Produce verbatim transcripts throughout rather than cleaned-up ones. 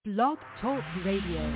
Blog Talk Radio.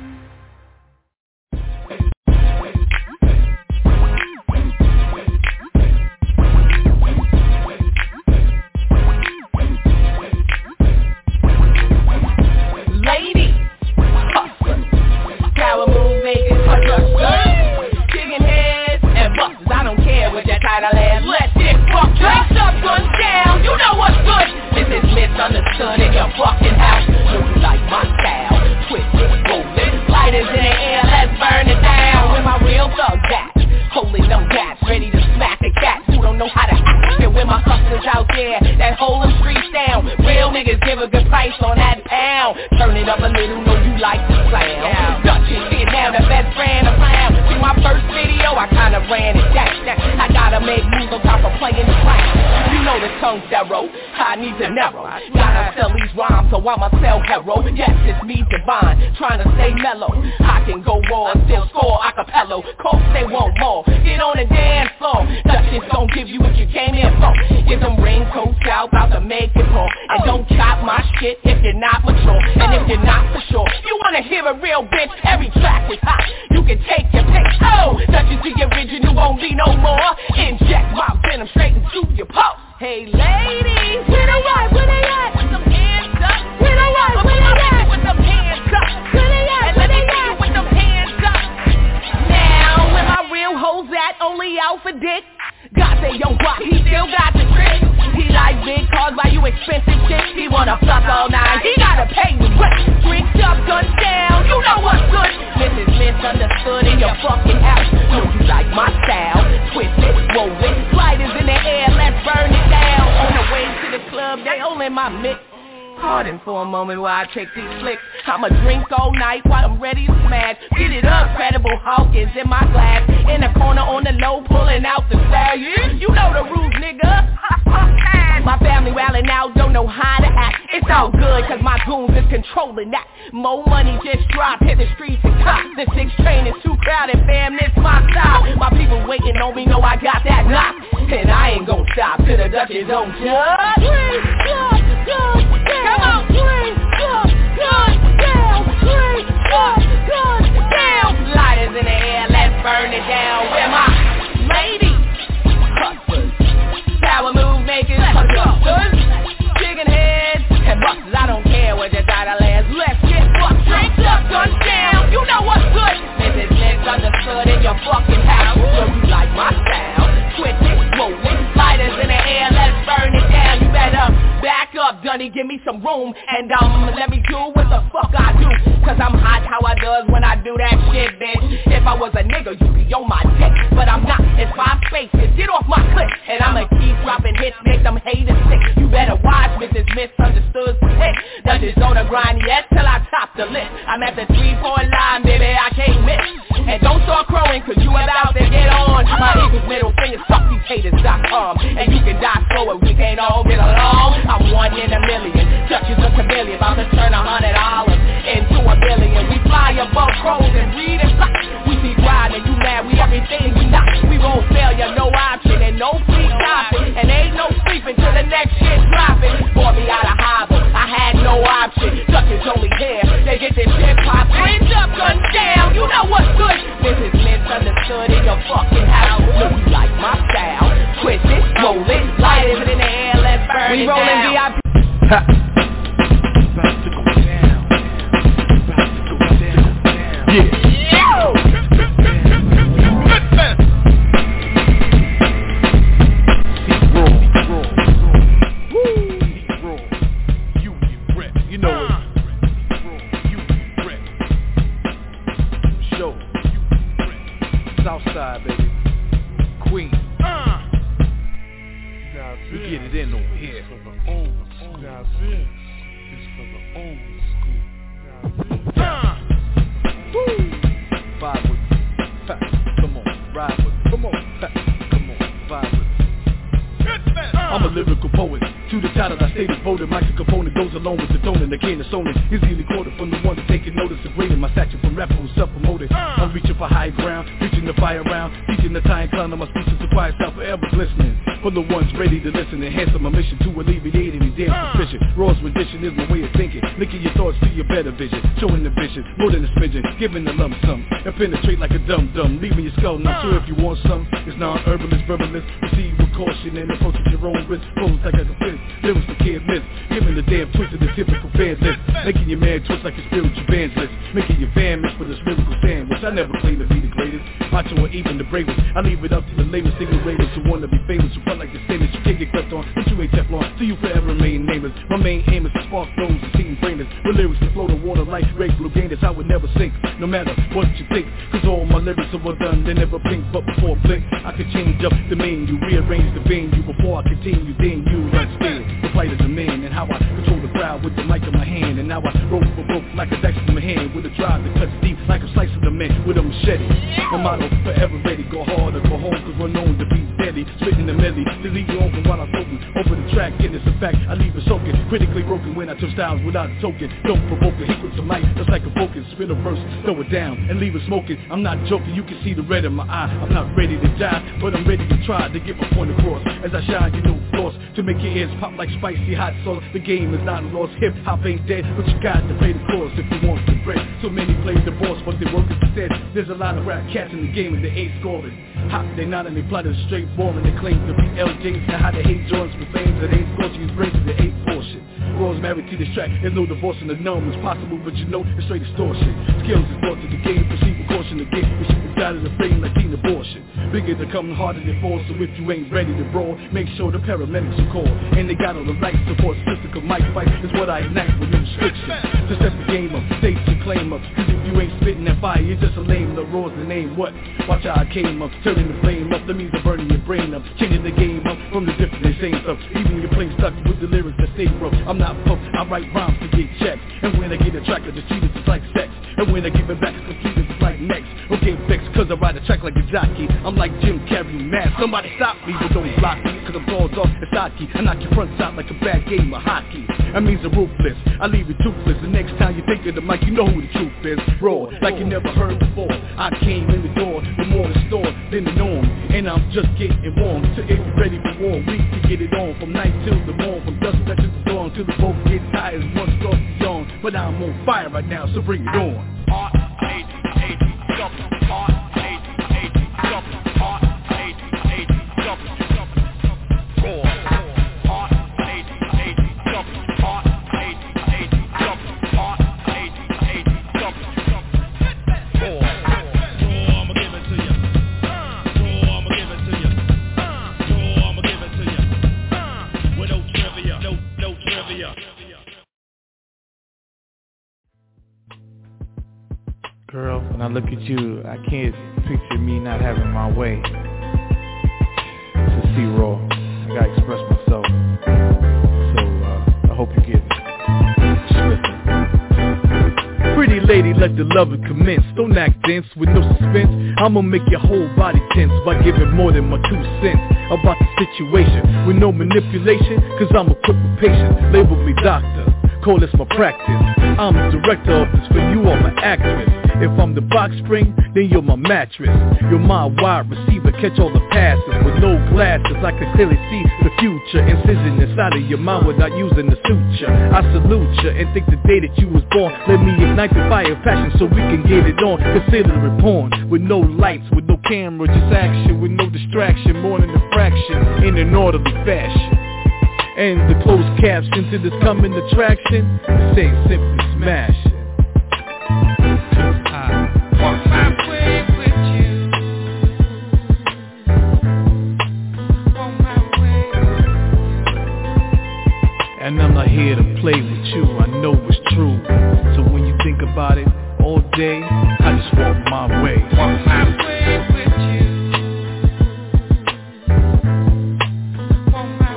Take these flicks, I'ma drink all night while I'm ready to smash. Get it up, Credible Hawkins in my glass. In the corner on the low, pulling out the style. Yeah, you know the rules, nigga. My family rallying out, don't know how to act. It's all good, cause my goons is controlling that. More money just dropped, hit the streets and cop. The six train is too crowded, fam, this my style. My people waiting on me, know I got that knock. And I ain't gon' stop till the Dutchess don't judge. Drink, judge, judge, come on, drink, judge, judge, down, drink, judge, judge, down. Lighters in the air, let's burn it down. Where my ladies, hustlers, power move makers, hustlers, chicken heads, and busters. I don't care what your title is. Let's get fucked, drinks up, guns down. You know what's good. This is misunderstood in your fucking house. So you like my style? Twist it, roll it, lighters in the air, let's burn it down. You better back up, Dunny, give me some room. And um, let me do what the fuck I do. Cause I'm hot how I does when I do that shit, bitch. If I was a nigga, you'd be on my dick. But I'm not, it's five spaces, get off my clip. And I'ma keep dropping hits, make them haters sick. You better watch, Missus Misunderstood sick. Dutchess on the grind, yes, till I top the list. I'm at the three-point line, baby, I can't miss. And don't start crowing, cause you about to get on. My eagle's middle fingers, fuck these haters dot com. And you can die slower, we can't all get along. I'm one in a million, Dutchess a chameleon, about to turn a hundred dollars into a billion. We fly above crows and read and fly. We be grinding, you mad, we everything we not. We won't failure, no option, and no free stopping. And ain't no sleeping till the next shit dropping. Boy, me out of hobble, I had no option. Dutchess only here, they get this shit poppin'. Hands up, guns down, you know what's good. This is misunderstood in your fucking house. So you like my style? Twist it, roll it, light it in the air, let's burn we it down. We rollin' V I P. Ha. About to go down. About to go down. Yeah. Yo! Deep roll, deep roll, woo, deep roll. Union rep, you know it. Union rep. Show. Southside, baby. Queen. Uh. We get it in over here. For the old school. Now this is for the old school. Now this. Uh. Woo. Vibe with me. Ha. Come on, ride with me. Come on, ha. Come on, vibe with me. I'm a lyrical poet. To the title I stay devoted. My component goes along with the tone and the cane of sonin. Easily quoted from the one that taking notice of grading my stature from rapper who's self-promoted. I'm reaching for high ground, reaching the fire round, teaching the time clown on my speeches to quiet sound forever listening. For the ones ready to listen, enhancing my mission to alleviate any damn suspicion. Raw's rendition is my way of thinking. linking your thoughts to your better vision, showing the vision, more than a smidgen, giving a lump sum, and penetrate like a dum-dum, leaving your skull not sure if you want some. It's non-herbalist, verbalist, receive with caution and approach at your own risk, pose like a fist, lyrics for kid myth, giving the damn twist of the typical fan list, making your man twist like a spiritual band's list, making your fan miss for the lyrical sandwich. I never claim to be the greatest, macho or even the bravest. I leave it up to the lamest ignorators who wanna be famous, who front like the stainless. You can't get crept on, but you ain't Teflon, so you forever remain nameless. My main aim is to spark those and team brainers, with lyrics to flow the water like great blue gain. That's how it never sinks, no matter what you think, cause all my lyrics are well done, they never blink, but before blink, I can change up the menu, rearrange the venue, before I continue, then you understand the plight of the man, and how I control the crowd with the mic in my hand, and now I roll for rope like a dice in my hand, with a drive that cuts deep like a slice of the man with a machete. My motto, forever ready, go hard or go home, cause we're known to be deadly, spitting the melody, to leave you open while I'm floating over the track, and it's a fact, I leave it soaking, critically broken when I touch styles without a token, don't provoke it, equal to mic, just like a focus, spit a verse, throw it down, and leave it smoking. I'm not joking, you can see the red in my eye, I'm not ready to die, but I'm ready to try to get my point across, as I shine, you know, floss, to make your ears pop like spicy hot sauce. The game is not lost, hip hop ain't dead, but you got to pay the cost if you want to break. So many play the boss, but they work instead. There's a lot of rap cats in the game and they ain't scoring. Hot, they not and they plot is straight boring. They claim to be L J's and how they hate joints with flames that ain't scorching his brains to the eight portion. Rose married to this track, there's no divorce in the numb is possible, but you know it's straight extortion. Skills is brought to the game, proceed with caution to get the shit out of the frame like teen abortion. Bigger to come harder than fall, so if you ain't ready to brawl, make sure the paramedics are called. And they got all the right support, physical mic fight is what I ignite with no restriction. To step the game up, state your claim up, cause if you ain't spitting that fire, you're just a lame, the raw's the name, what? Watch how I came up, turning the flame up, that means I'm burning your brain up, changing the game up from the different they same stuff, even your plane stuck with the lyrics that stay rough. I'm not pumped, I write rhymes to get checks, and when I get a track I just treat it just like sex, and when I give it back it's completed just like next. Okay, vexed cause I ride a track like a jockey, I'm like Jim Carrey mad, somebody stop me but don't block me, cause I'm balls off as hockey, I knock your front out like a bad game of hockey. That means I'm ruthless, I leave you toothless, the next time you think of the mic you know who the truth is. Raw, like you never heard before, I came in the door with more to store than the norm, and I'm just getting warm, so if you're ready for war, we can get it on, from night till the morn, from dusk back to the dawn, till the boat get tired, one starts to yawn, but I'm on fire right now, so bring it on. Heart, hate, hate, double, heart, hate, hate, double, heart, hate, hate, double, raw, heart, hate, hate, double, heart, hate, hate, double, heart, hate, hate, double, raw, raw, I'ma give it to you, raw, I'ma give it to you, raw, I'ma give it to you, with no trivia, no, no trivia. Girl, when I look at you, I can't picture me not having my way. It's a C-Raw. I gotta express myself. So, uh, I hope you get it. Pretty lady, let the loving commence. Don't act dense with no suspense. I'ma make your whole body tense by giving more than my two cents about the situation with no manipulation, cause I'm equipped with patience. Label me doctor, call this my practice. I'm the director of this film, you are my actress. If I'm the box spring, then you're my mattress. You're my wide receiver, catch all the passes. With no glasses, I can clearly see the future. Incision inside of your mind without using the suture. I salute you and think the day that you was born. Let me ignite the fire of passion so we can get it on. Consider it porn, with no lights, with no camera, just action, with no distraction, more than a fraction, in an orderly fashion. And the closed caption to this coming attraction, this ain't simply smashing. Want my way with you. Want my way. And I'm not here to play with you, I know it's true. So when you think about it all day, I just want my way. Want my way with you. Want my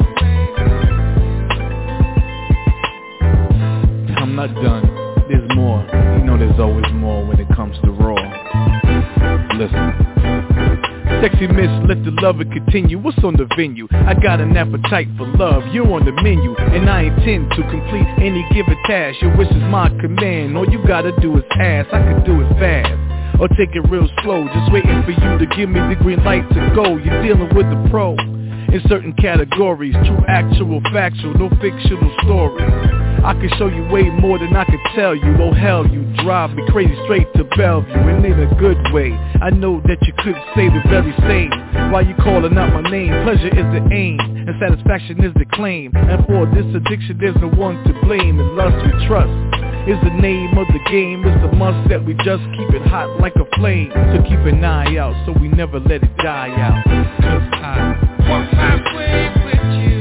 way. I'm not done, there's more. You know there's always more when it comes to Raw. Listen. Sexy miss, let the lover continue. What's on the venue? I got an appetite for love, you're on the menu. And I intend to complete any given task. Your wish is my command, all you gotta do is ask. I can do it fast, or take it real slow. Just waiting for you to give me the green light to go. You're dealing with the pro in certain categories, true, actual, factual, no fictional stories. I can show you way more than I can tell you. Oh hell, you drive me crazy straight to Bellevue, and in a good way. I know that you could say the very same. Why you calling out my name? Pleasure is the aim, and satisfaction is the claim. And for this addiction there's no one to blame. And lust we trust is the name of the game. It's a must that we just keep it hot like a flame. So keep an eye out so we never let it die out. Cause I want my way with you.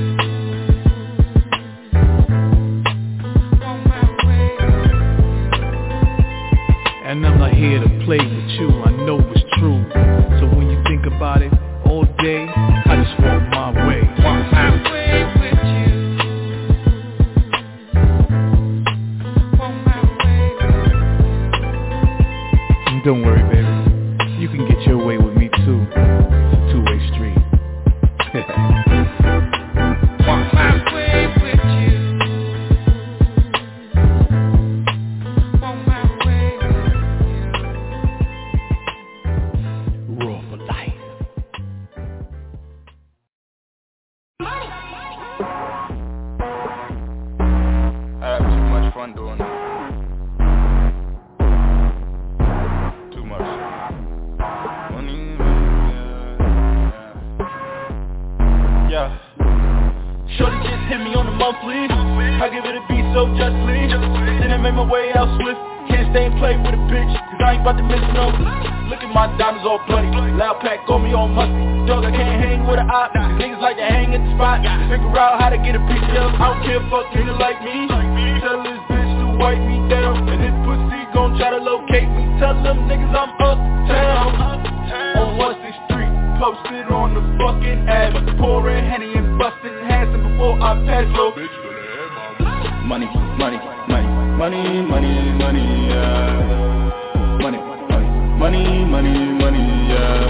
Want my way. And I'm not here to play with you, I know it's true. So when you think about it all day, I just want my way. Want my way with you. Don't worry, baby. You can get your way with me too. It's a two-way street. Want my way with you. Want my way with you. Raw for life. I have too much fun doing it. Shorty just hit me on the monthly. I give it a beat so justly. Then I made my way out swift. Can't stay and play with a bitch, cause I ain't about to miss no. Look at my diamonds all bloody. Loud pack on me all musty. Dog, I can't hang with a op. Niggas like to hang at the spot. Figure out how to get a picture. I don't care, fuck nigga like me. Tell this bitch to wipe me down. And this pussy gon' try to locate me. Tell them niggas I'm uptown. On one sixth Street. Posted on the fucking app. Pouring Henny and busting Hanson before I pass low. Money, money, money, money, money, money, yeah. Money, money, money, money, money, yeah.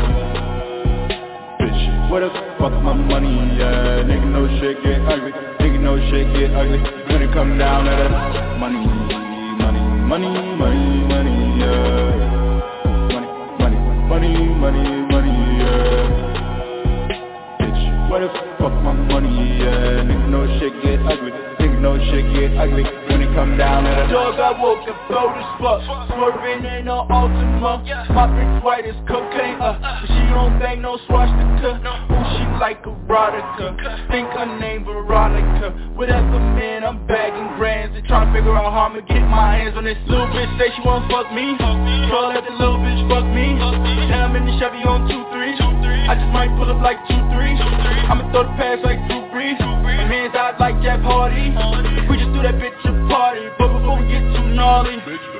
Bitch, where the fuck my money, yeah. Nigga, no shit get ugly. Nigga, no shit get ugly. When it come down to the money, money, money, money, money, yeah. Money, money, money, money, money, yeah. Bitch, where the fuck my money, yeah. Nigga, no shit get ugly. Nigga, no shit get ugly. When it come down to the dog, I woke up bold as fuck. Swerving in her Altima. My bitch white as cocaine, uh but she don't bang no swastika. Ooh, she like erotica. Think her name Veronica. Whatever, man, I'm bagging grands. And trying to figure out how I'ma get my hands on this little bitch. Say she wanna fuck me. Call that the little bitch fuck me. Now I'm in the Chevy on two three. I just might pull up like two three. I'ma throw the pass like Drew Brees. My hands out like Jeff Hardy. We just do that bitch a party. But before we get too gnarly,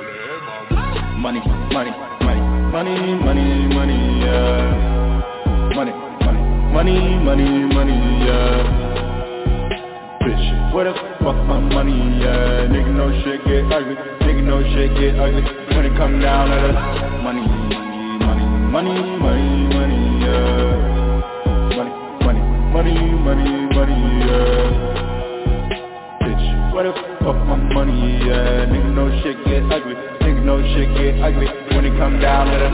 money, money, money, money, money, money, yeah. Money, money, money, money, money, yeah. Bitch, where the fuck my money, yeah. Nigga, no shit get ugly. Nigga, no shit get ugly. When it come down to the money, money, money, money, money, yeah. Money, money, money, money, money, yeah. Bitch, where the fuck my money, yeah. Nigga, no shit get ugly. Nigga, no shit get ugly. When it come down to the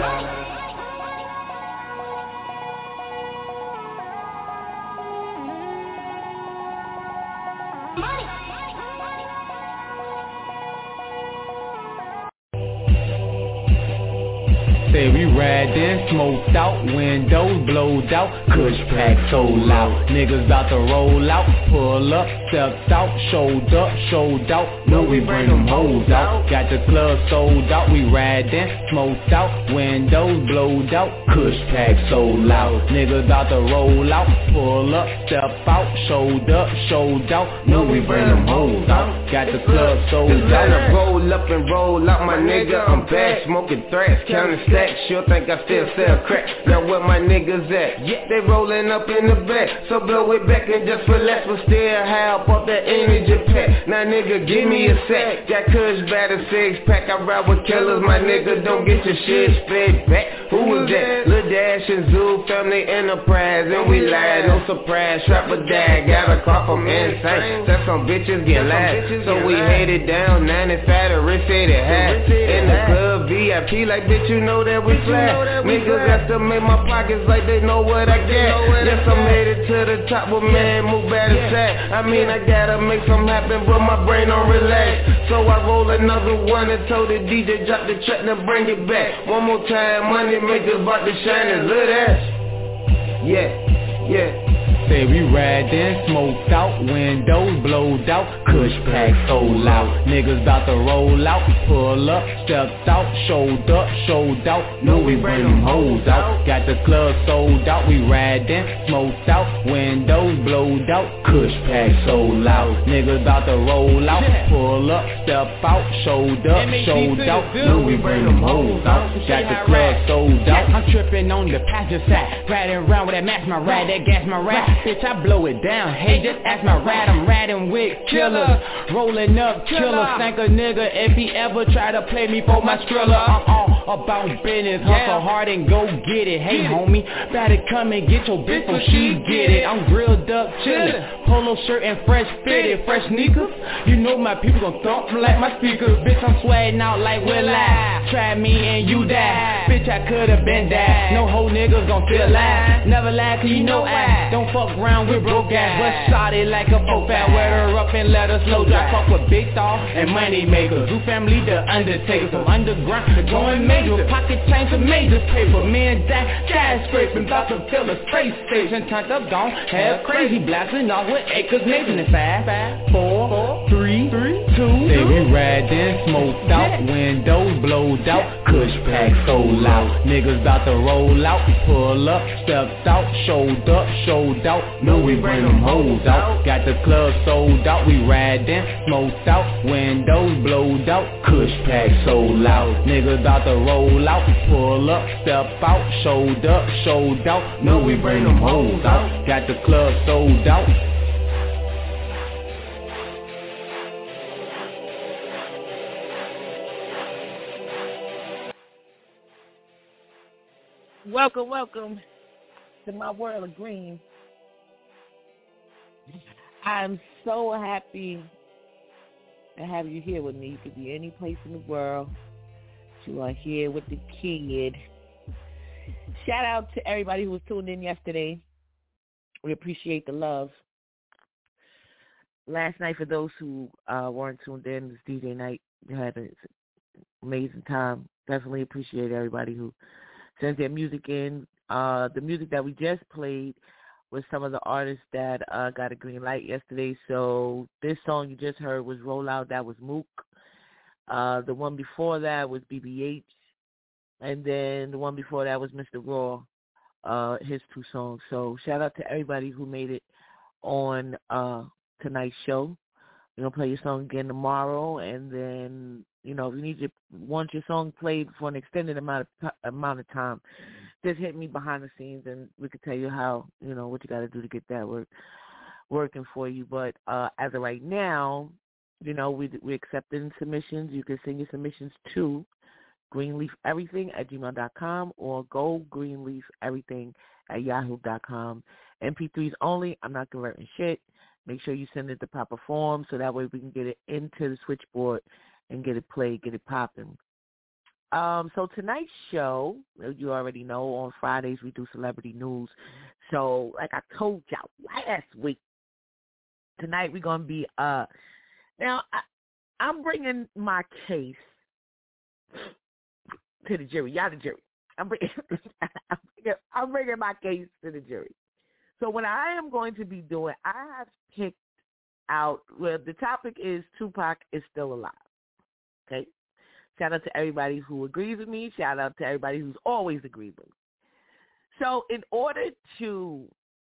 Say we riding, smoked out, windows blowed out, Kush pack so loud, niggas about to roll out, pull up, stepped out, showed up, showed out, know we bring them hoes out, got the club sold out, we riding, smoked out, windows blowed out, Kush pack so loud, niggas about to roll out, pull up, step out, showed up, showed out, know we bring them hoes out, got the club sold out. Designer roll up and roll out, my nigga, I'm back, smoking thrash, counting stacks. Sure think I still sell crack. Now where my niggas at? Yeah, they rolling up in the back. So blow it back and just relax. But still have up that energy pack. Now nigga, give me a sack. Got Kush by the six pack. I ride with killers. My nigga, don't get your shit spit back. Who was that? Lil Dash and Zoo Family Enterprise. And we lied, no surprise. Trapper dad got a car from insane. Said some bitches get lied. So we headed down ninety-five to Rich City High. In the club a V I P, like bitch, you know that we fly. Niggas estimate my pockets like they know what I get. Yes, I made it to the top, but man, move better side. I mean, I gotta make something happen, but my brain don't relax. So I roll another one and told the D J drop the track, now bring it back. One more time, money makers about to shine and look at. Yeah, yeah. Say we riding, smoked out, windows blowed out, Kush pack sold out. Niggas bout to roll out, pull up, stepped out, showed up, showed out. Know we bring them hoes out. Got the club sold out, we riding, smoked out, windows blowed out, Kush pack sold out. Niggas bout to roll out, pull up, step out, showed up, showed out. Know we bring them hoes out. Got the club sold out. I'm tripping on the passenger side, riding around with that match my ride, that gas my ride. Bitch, I blow it down. Hey, just ask my ride. I'm riding with killers, rolling up killers. Thank a nigga if he ever try to play me for my Skrilla. I'm all about business, hustle hard and go get it. Hey, homie, better come and get your bitch when she get it. I'm grilled up, chillin', polo shirt and fresh fitted, fresh sneakers. You know my people gon' thump like my speakers. Bitch, I'm sweating out like we're live. Try me and you die. Bitch, I could've been died. No whole niggas gon' feel alive. Never lie, cause you know I don't fuck around with broke ass, but shot it like a folk fat. Wear her up and let her slow drive. Fuck with big dog and money makers. Zoo family, the undertaker. From underground to going major. Pocket change to major paper. Me and Jack, cash scraping. About to fill a space station. Turned up, gone, have crazy blasting off with acres. Nation in five, five, four, three, three, two. Say we riding, smoked out, windows blowed out, Kush pack sold out. Niggas bout to roll out, pull up, stepped out, showed up, showed out. Know we bring them hoes out. Got the club sold out, we riding, smoked out, windows blowed out, Kush pack sold out. Niggas bout to roll out, pull up, step out, showed up, showed out. Know we bring them hoes out. Got the club sold out. Welcome, welcome to my world of green. I'm so happy to have you here with me. You could be any place in the world. You are here with the kid. Shout out to everybody who was tuned in yesterday. We appreciate the love. Last night, for those who uh, weren't tuned in, it was D J night. We had an amazing time. Definitely appreciate everybody who sent their music in. Uh, the music that we just played was some of the artists that uh, got a green light yesterday. So this song you just heard was Roll Out. That was Mook. Uh, the one before that was B B H. And then the one before that was Mister Raw, uh, his two songs. So shout out to everybody who made it on uh, tonight's show. We're going to play your song again tomorrow. And then, you know, if you need your, want your song played for an extended amount of, amount of time, just hit me behind the scenes and we can tell you how, you know, what you got to do to get that work working for you. But uh, as of right now, you know, we, we're accepting submissions. You can send your submissions to greenleafeverything at gmail dot com or go greenleafeverything at yahoo dot com. M P threes only. I'm not converting shit. Make sure you send it the proper form so that way we can get it into the switchboard and get it played, get it popping. Um, so tonight's show, you already know, on Fridays we do celebrity news. So like I told y'all last week, tonight we're going to be, uh, now I, I'm bringing my case to the jury. Y'all the jury. I'm bringing, I'm bringing, I'm bringing my case to the jury. So what I am going to be doing, I have picked out, well, the topic is Tupac is still alive. Okay? Shout out to everybody who agrees with me. Shout out to everybody who's always agreed with me. So in order to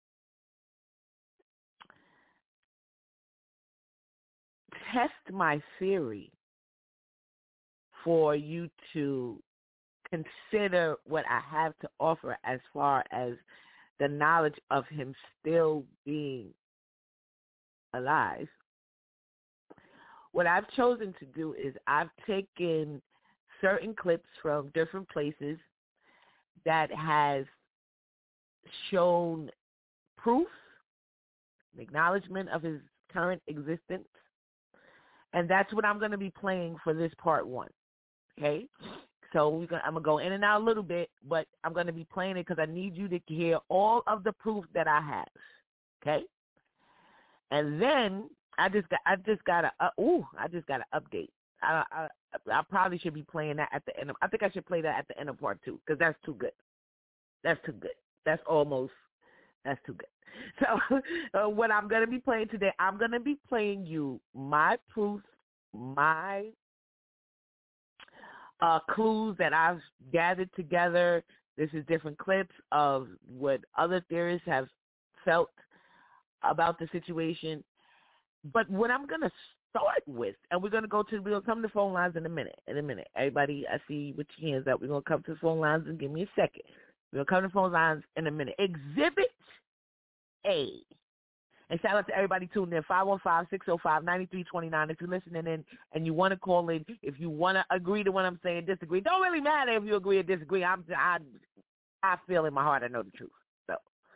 test my theory for you to consider what I have to offer as far as the knowledge of him still being alive, what I've chosen to do is I've taken certain clips from different places that has shown proof, acknowledgement of his current existence, and that's what I'm going to be playing for this part one, okay? So we're gonna, I'm going to go in and out a little bit, but I'm going to be playing it because I need you to hear all of the proof that I have, okay? And then I just got I just got a uh, ooh I just got an update. I, I I probably should be playing that at the end of. I think I should play that at the end of part two because that's too good. That's too good. That's almost that's too good. So uh, what I'm gonna be playing today, I'm gonna be playing you my proof, my uh, clues that I've gathered together. This is different clips of what other theorists have felt about the situation. But what I'm going to start with, and we're going to go to, we're going to come to the phone lines in a minute, in a minute. Everybody, I see with your hands up. We're going to come to the phone lines and give me a second. We're going to come to the phone lines in a minute. Exhibit A. And shout out to everybody tuned in, five one five, six oh five, nine three two nine. If you're listening in and you want to call in, if you want to agree to what I'm saying, disagree. Don't really matter if you agree or disagree. I'm, I, I feel in my heart I know the truth. So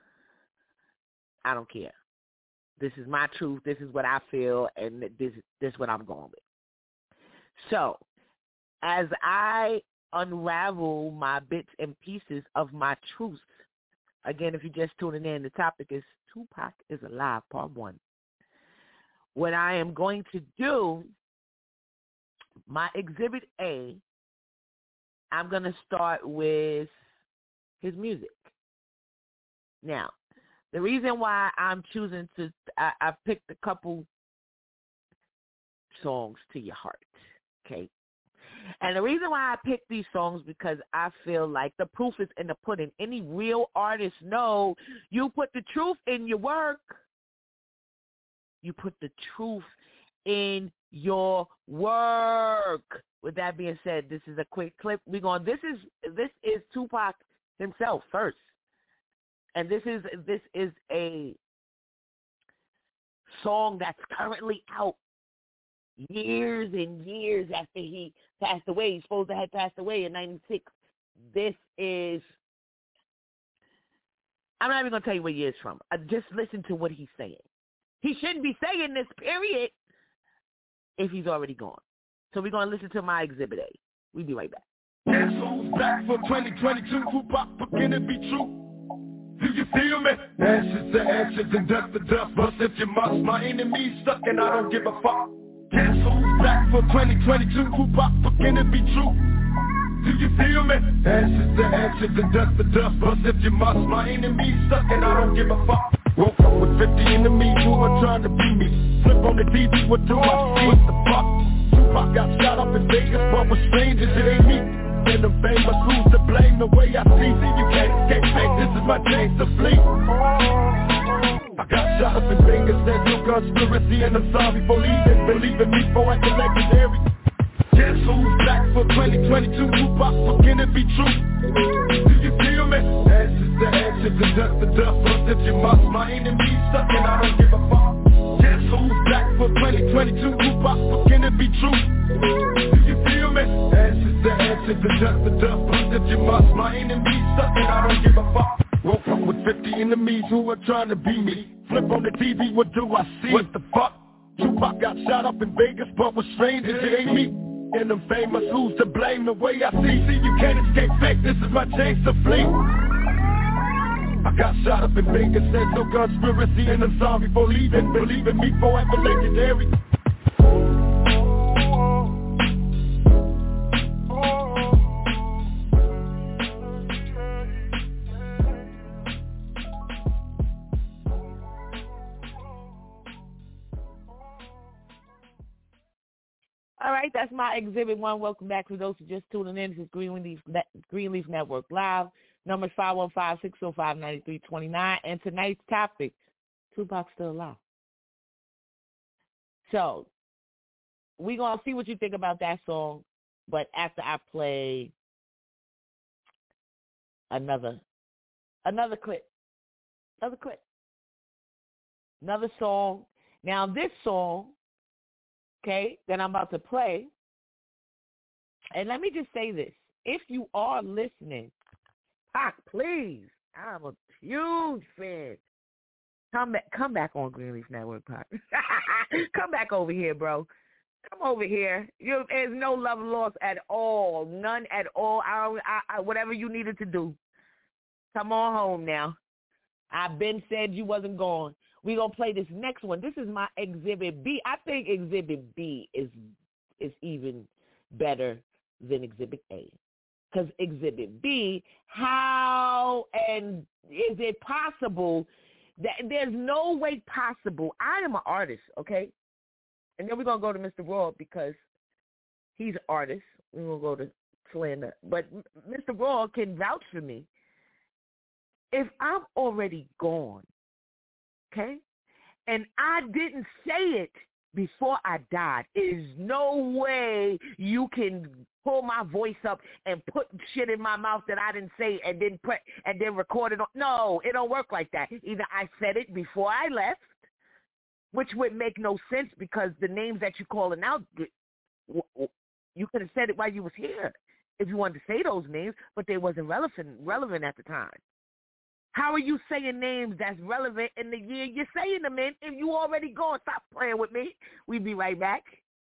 I don't care. This is my truth. This is what I feel, and this, this is what I'm going with. So as I unravel my bits and pieces of my truth, again, if you're just tuning in, the topic is Tupac is Alive, Part one. What I am going to do, my Exhibit A, I'm going to start with his music. Now, the reason why I'm choosing to, I, I picked a couple songs to your heart, okay? And the reason why I picked these songs because I feel like the proof is in the pudding. Any real artists know you put the truth in your work. You put the truth in your work. With that being said, this is a quick clip. We're going. This is this is Tupac himself first, and this is this is a song that's currently out. Years and years after he passed away. He's supposed to have passed away in ninety-six. This is, I'm not even going to tell you what year it's from. I just listen to what he's saying. He shouldn't be saying this, period, if he's already gone. So we're going to listen to my Exhibit A. We'll be right back. Guess who's back for twenty twenty-two? Tupac, can it be true? Do you feel me? Ashes to ashes and dust to dust. Bust if you must. My enemy's stuck and I don't give a fuck. Guess who's back for twenty twenty-two? Tupac, can it be true? Do you feel me? Ashes to ashes and dust to dust. Bust if you must. My enemy's stuck and I don't give a fuck. Woke up with fifty enemies who are trying to be me. Flip on the T V, what do I see? What the fuck? Tupac got shot up in Vegas, but with strangers it ain't me. And the famous who's to blame the way I see. See, you can't escape fate, this is my chance to flee. I got shot up in Vegas, there's no conspiracy, and I'm sorry for leaving. Believe in me for acting legendary. Guess who's back for twenty twenty-two? Tupac, can it be true? Do you feel me? Ashes to ashes and dust to dust. Bust if you must. My enemy's stuck and I don't give a fuck. Guess who's back for twenty twenty-two? Tupac, can it be true? Do you feel me? Ashes to ashes and dust to dust. Bust if you must. My enemy's stuck and I don't give a fuck. Woke up with fifty enemies who are trying to be me. Flip on the T V, what do I see? What the fuck? Tupac got shot up in Vegas, but with strangers, it ain't me. And them famous who's to blame the way I see. See, you can't escape fate, this is my chance to flee. I got shot up in Vegas, there's no conspiracy, and I'm sorry for leaving. Believe in me forever legendary. All right, that's my Exhibit one. Welcome back to those who just tuning in. This is Greenleaf, Greenleaf Network Live. Number is five one five, six oh five, nine three two nine. And tonight's topic, Tupac's still alive. So we're going to see what you think about that song, but after I play another another clip, another clip, another song. Now this song, okay, that I'm about to play, and let me just say this. If you are listening, Pac, please, I'm a huge fan. Come back, come back on Greenleaf Network, Pac. Come back over here, bro. Come over here. You, there's no love lost at all. None at all. I, I, I, whatever you needed to do. Come on home now. I've been said you wasn't gone. We're going to play this next one. This is my Exhibit B. I think Exhibit B is is even better than Exhibit A. Because Exhibit B, how and is it possible that there's no way possible. I am an artist, okay? And then we're going to go to Mister Raw because he's an artist. We're going to go to Slander. But Mister Raw can vouch for me. If I'm already gone, okay, and I didn't say it before I died, there's no way you can pull my voice up and put shit in my mouth that I didn't say and then put and then record it on. No, it don't work like that. Either I said it before I left, which would make no sense because the names that you're calling out, you could have said it while you was here if you wanted to say those names, but they wasn't relevant relevant at the time. How are you saying names that's relevant in the year you're saying them in if you already gone? Stop playing with me. We'll be right back.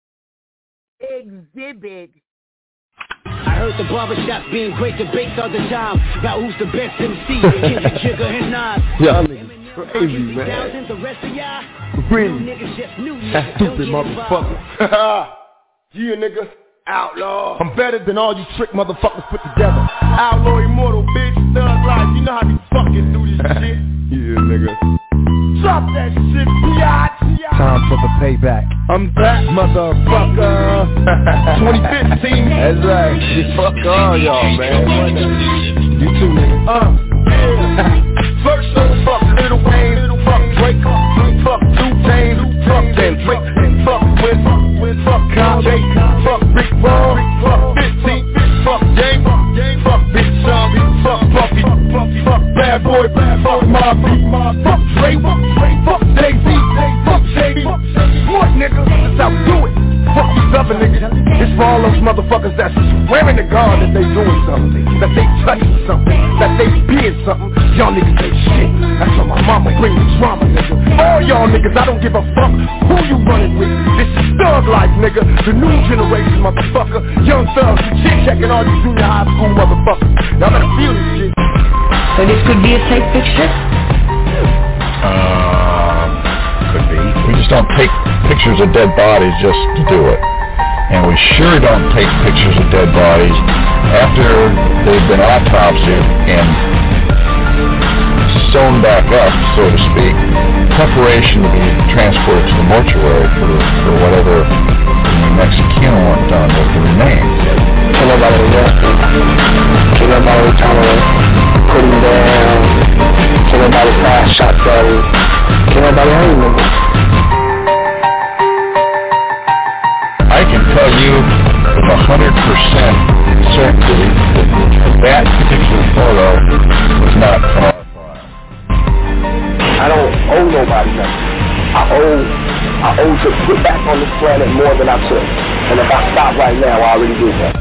Exhibit. I heard the barbershop being great debates all the time. Now who's the best M C? Kendrick, Jigga, and Nas. Y'all niggas crazy, man. The rest of y'all, really? That stupid motherfucker. Yeah, nigga. Outlaw. I'm better than all you trick motherfuckers put together. Outlaw immortal, bitch, thug life. You know how we fucking do this shit. Yeah, nigga. Drop that shit, biatch. Time for the payback. I'm that motherfucker. twenty fifteen. That's right. Fuck all y'all, man. You too, nigga. Uh, yeah. First show, fuck Lil Wayne, fuck Drake, fuck Two-Chainz, fuck Dan Drake, fuck Wiz, fuck Kanye, fuck Rick Ross, fuck fifteen, fuck James, fuck Big Sean, fuck Puffy, fuck Bad Boy, fuck Mobb Deep, fuck Dre, fuck Jay-Z, fuck Shady. What, nigga? That's how we do it. Fuck these other niggas. It's for all those motherfuckers that's swearing to God that they doing something, that they touching something, that they being something. Y'all niggas ain't shit. That's why my mama bring the drama, nigga. All y'all niggas, I don't give a fuck who you running with. This is thug life, nigga. The new generation, motherfucker. Young thugs, shit checking all you junior high school motherfuckers. Y'all better feel this shit. So this could be a tape picture? Um, could be. We just don't take pictures of dead bodies just to do it. And we sure don't take pictures of dead bodies after they've been autopsied and sewn back up, so to speak, preparation to be transported to the mortuary for, for whatever the next of kin want done with the remains. Kill nobody arrested, kill nobody retired, put him down, kill nobody fast shot daddy, kill nobody hang them. I can tell you with a hundred percent certainty that that particular photo was not from our file. I don't owe nobody nothing. I owe, I owe to put back on this planet more than I took. And if I stop right now, I already did that.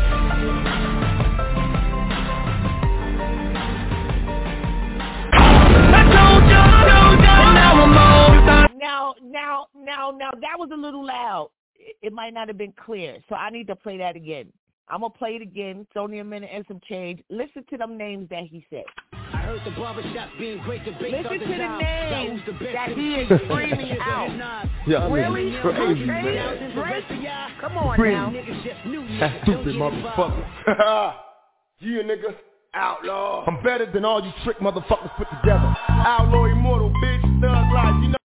Now, now, now, now, that was a little loud. It might not have been clear, so I need to play that again. I'm going to play it again. It's only a minute and some change. Listen to them names that he said. I heard the barbershop being great debates Listen all the to the time. names that he is screaming out. Yeah, really? Crazy, man. Come on Really? now. That stupid motherfucker. Yeah, nigga. Outlaw. I'm better than all you trick motherfuckers put together. Outlaw immortal, bitch, thug life. You know.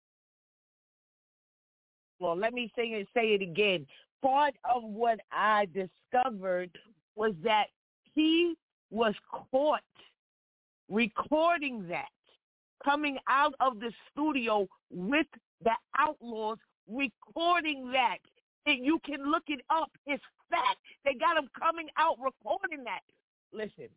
Well, let me say it, say it again. Part of what I discovered was that he was caught recording that, coming out of the studio with the Outlaws, recording that. And you can look it up. It's fact. They got him coming out recording that. Listen.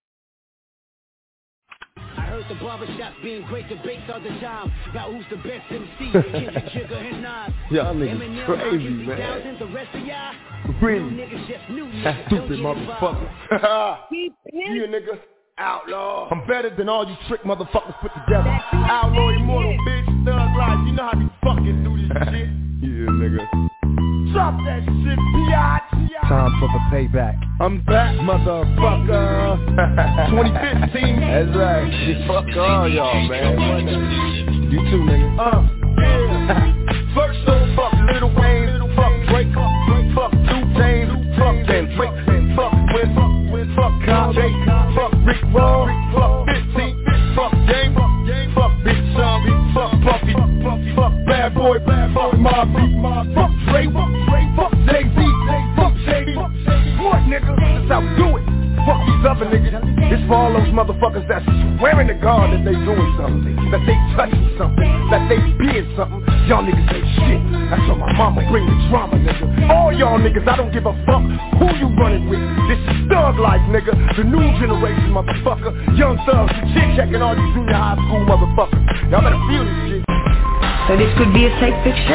I heard the barbershop being great debates all the time. About who's the best M C? Kendrick, Jigga, and Nas. Y'all niggas crazy, man. The rest of y'all, really? That stupid motherfucker. Yeah, nigga. Outlaw. I'm better than all you trick motherfuckers put together. Outlaw immortal, bitch, thug life. You know how we fucking do this shit. Yeah, nigga. Drop that shit, biatch. Time for the payback. I'm back, motherfucker. twenty fifteen. That's right. Fuck all y'all, man. You too, nigga. Uh, yeah. First off, fuck Lil Wayne, fuck Drake, fuck Two Chainz, fuck Dan Drake, fuck Wiz, fuck Kanye, fuck Rick Ross, fuck fifteen, fuck James, fuck Big Sean, fuck Puffy, fuck Bad Boy, fuck Mobb Deep, fuck Dre, fuck Jay-Z, fuck Shady. What, nigga? That's how we do it. Fuck these other niggas. It's for all those motherfuckers that's swearing to God that they doing something, that they touching something, that they being something. Y'all niggas ain't shit. That's why my mama bring the drama, nigga. All y'all niggas, I don't give a fuck who you running with. This is thug life, nigga. The new generation, motherfucker. Young thugs, the chick checking all these junior high school motherfuckers. Y'all better feel this shit. So this could be a fake picture?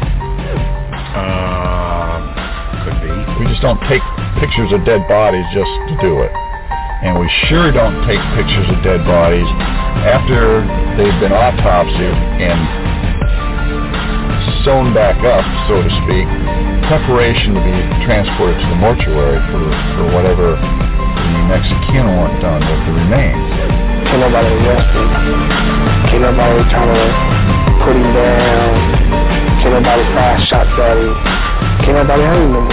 Uh, could be. We just don't take pictures of dead bodies just to do it. And we sure don't take pictures of dead bodies after they've been autopsied and sewn back up, so to speak, preparation to be transported to the mortuary for, for whatever the next of kin want done with the remains. Can't nobody arrest him. Can't nobody try to put him down. Can't nobody fire shots at him. Can't nobody hurt him.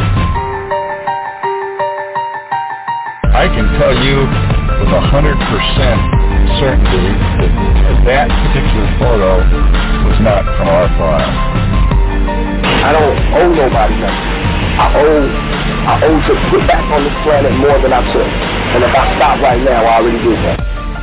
I can tell you with a hundred percent certainty that that particular photo was not from our file. I don't owe nobody nothing. I owe, I owe to put back on this planet more than I took. And if I stop right now, I already did that.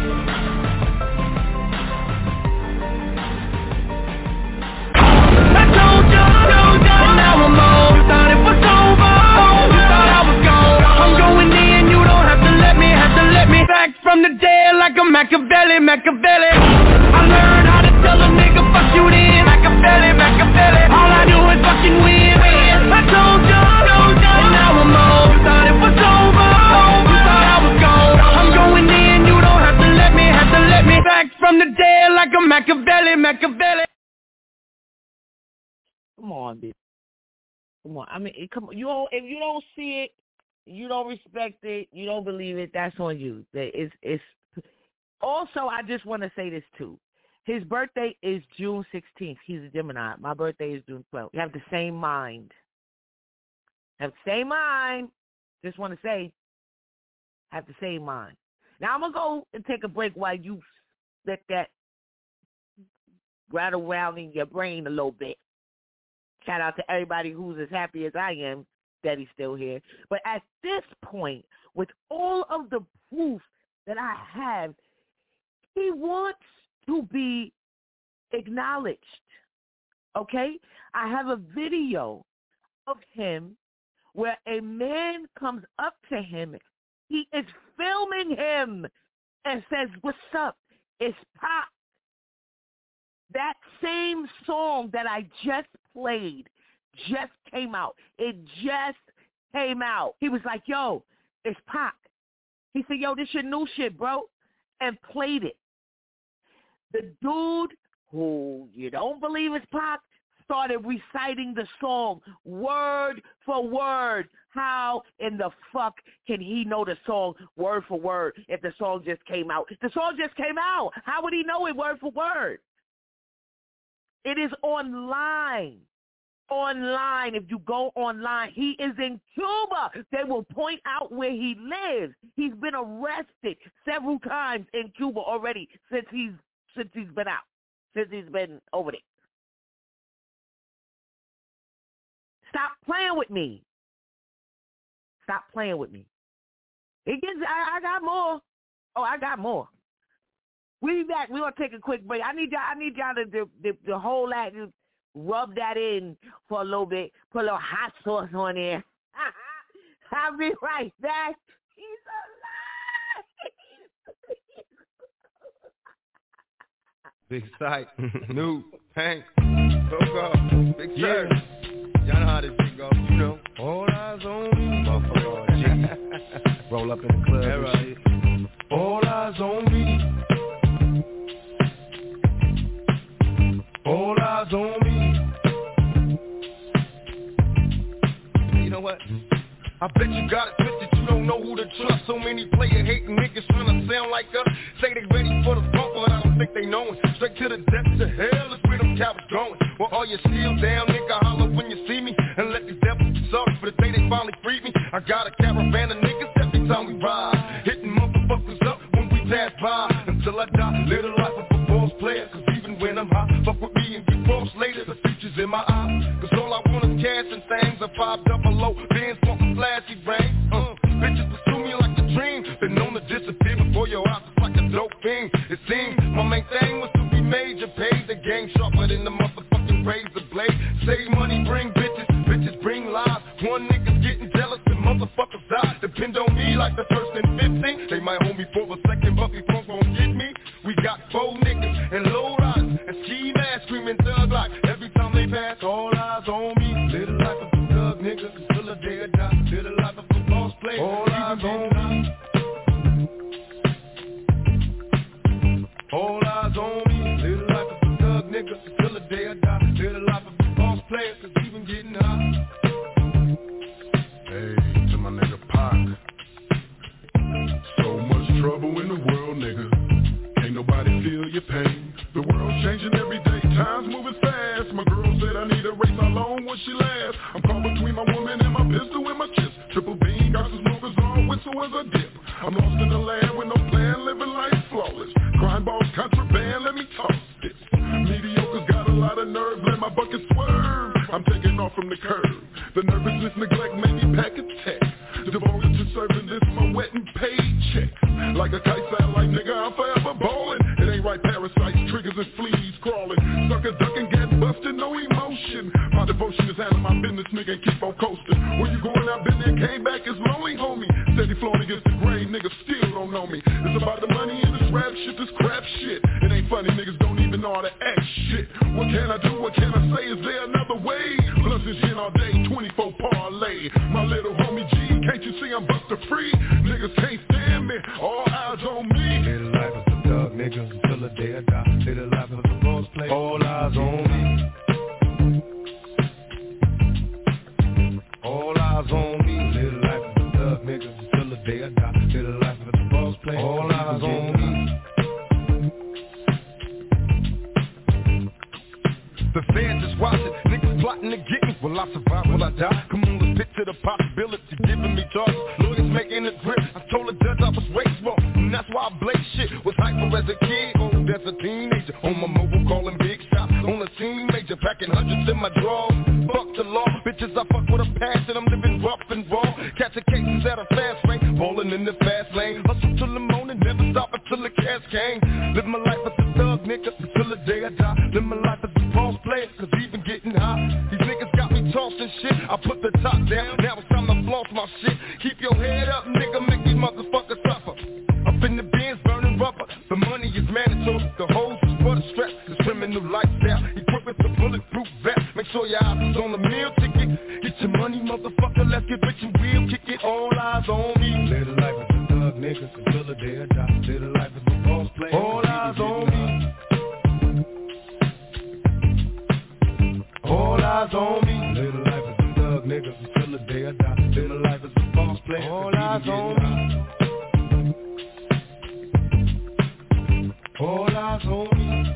I told you, told you, now I'm on. You thought it was over. You thought I was gone. I'm going in, you don't have to let me, have to let me back from the dead like a Machiavelli, Machiavelli. I learned how to tell a nigga fuck you then, Machiavelli, Machiavelli. All I do is fucking win, win. I told you, told you, now I'm on. You thought it was over. You thought I was gone. I'm going in, you don't have to let me, have to let me back from the dead like a Machiavelli, Machiavelli. Come on, bitch. Come on. I mean, it, come on. You don't, if you don't see it, you don't respect it, you don't believe it, that's on you. It's, it's, also, I just want to say this, too. His birthday is June sixteenth. He's a Gemini. My birthday is June twelfth. We have the same mind. Have the same mind. Just want to say, have the same mind. Now, I'm going to go and take a break while you let that rattle around in your brain a little bit. Shout out to everybody who's as happy as I am that he's still here. But at this point, with all of the proof that I have, he wants to be acknowledged. Okay? I have a video of him where a man comes up to him. He is filming him and says, "What's up? It's Pop." That same song that I just played just came out. It just came out. He was like, "Yo, it's Pac." He said, "Yo, this your new shit, bro," and played it. The dude, who you don't believe is Pac, started reciting the song word for word. How in the fuck can he know the song word for word if the song just came out? The song just came out. How would he know it word for word? It is online. Online. If you go online, he is in Cuba. They will point out where he lives. He's been arrested several times in Cuba already since he's since he's been out, since he's been over there. Stop playing with me. Stop playing with me. It gets. I, I got more. Oh, I got more. We'll be back. We're going to take a quick break. I need y'all, I need y'all to, to, to, to hold that, just rub that in for a little bit, put a little hot sauce on there. I'll be right back. He's alive. Big Sight, New, Hank, Coco, Big Sir. Yeah. Y'all know how this shit go. You know. All eyes on me. Motherfucker. Roll up in the club and right. shit. All eyes on me. All eyes on me. who to trust. So many player hating niggas trying to sound like us. Say they ready for the bump, but I don't think they know it. Straight to the depths of hell is where them cowards going. Well, all you still down, nigga, holler when you see me. And let the devil be sorry for the day they finally freed me. I got a caravan of niggas every time we ride. Hitting motherfuckers up when we pass by. Until I die, live the life of a boss player. Cause even when I'm high, fuck with me and get cross later. The future's in my eyes. Cause all I want is cash and things. A five double low, bands want a flashy brain. Uh, bitches pursue me like a dream. Been known to disappear before your eyes, it's like a dope thing. It seems my main thing was to be major. Paid the game sharper than the motherfucking razor blade. Save money, bring bitches, bitches bring lies. One nigga's getting jealous and motherfuckers die. Depend on me like the first and fifteen. They might hold me for a second, but before gon' get me. We got four niggas and low riders and ski masks screaming thug like every time they pass. All eyes on me. Little life of a thug nigga until the day I die. Little life of a boss player. All eyes on me. All eyes on me. Little life of a thug nigga until the day I die. Little life of a boss player, cause even getting high. Hey, to my nigga Pac. So much trouble in the world, nigga. Ain't nobody feel your pain. The world's changing every day, time's moving fast. My girl said I need a race, how long will she last? I'm caught between my woman and my pistol and my chips. Triple beam, got some smokers on, whistle as a dip. I'm lost in the land with no plan, living life flawless. Crime balls, contraband, let me toss this. Mediocre's got a lot of nerve, let my bucket swerve. I'm taking off from the curb. The nervousness, neglect, made me pack a tech. Devoted to serving this, my wet and paid check. Like a kite satellite, nigga, I'm forever ballin'. It ain't right, parasites, triggers and fleas crawling. Sucker ducking, get busted, no emotion. My devotion is handling my business, nigga, and keep on coasting. Where you going, I've been there, came back, it's lonely, homie. Steady flowing against the grave, niggas still don't know me. It's about the money and this rap shit, this crap shit. It ain't funny, niggas don't even know how to act shit. What can I do, what can I say, is there another way? Plus this shit all day, twenty-four parlay. My little homie G, can't you see I'm buster free? Niggas can't stand me, all eyes on me. Little life of a thug nigga until the day I die. Little life of a boss player, all eyes on me. All eyes on me. Little life of a thug nigga until the day I die. Little life of a boss player, all eyes on me. The fans is watching, niggas plotting to get me. Will I survive, will I die? Come on, let's picture the possibility, giving me charges. Lawyers making a grip, I told the judge I was wasteful, and that's why I blaze shit. Was hyper as a kid, old as a teenager. On my mobile calling big shots, on the scene major. Packing hundreds in my drawers, fuck the law. Bitches I fuck with a passion, I'm living rough and raw. Catching cases at a fast rate, ballin' in the fast lane. Hustle till the morning, never stop until the cash came. Live my life as a thug nigga, until the day I die. Live my life as a boss player, cause even getting high. These niggas got me tossing shit, I put the top down. Now it's time to floss my shit. Keep your head up, nigga, make these motherfuckers suffer. Up in the bins, burning rubber. The money is mandatory, the hoes is for the strap. This criminal lifestyle, equipped with the bulletproof vest. Make sure your eyes is on the meal ticket. Get your money, motherfucker, let's get rich and real. Kick it, all eyes on me. Little life is a thug nigga, until the day I die. Little life is a boss player, all eyes on me. All eyes on me. Little life is a thug nigga until the day I die. Little life is a boss player. All eyes on me. All eyes on me.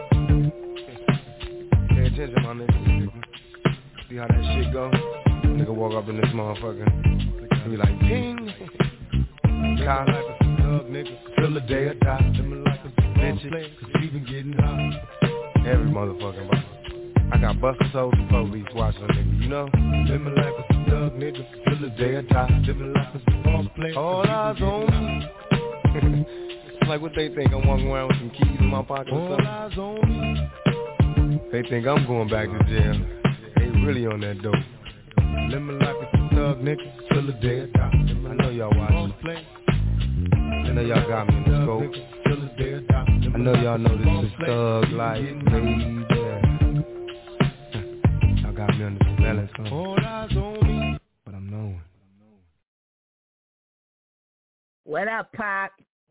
Pay attention, my nigga. See how that shit go? Nigga walk up in this motherfucker and be like, ping. Kyle life is a thug nigga till the day I die. Living life is a bitch, cause even getting high. Every motherfucking body. I got busted souls and police watching a nigga, you know? Living life as a thug nigga till the day I die. Living life as a boss player, all eyes on me. It's like what they think, I'm walking around with some keys in my pocket or something? All eyes on me. They think I'm going back to jail. They really on that dope. Living life as a thug nigga till the day I die. I know y'all watching. I know y'all got me in the scope. I know y'all know this is thug life, baby. Got me under the balance, all eyes on me, but I'm knowing. What up, Pac?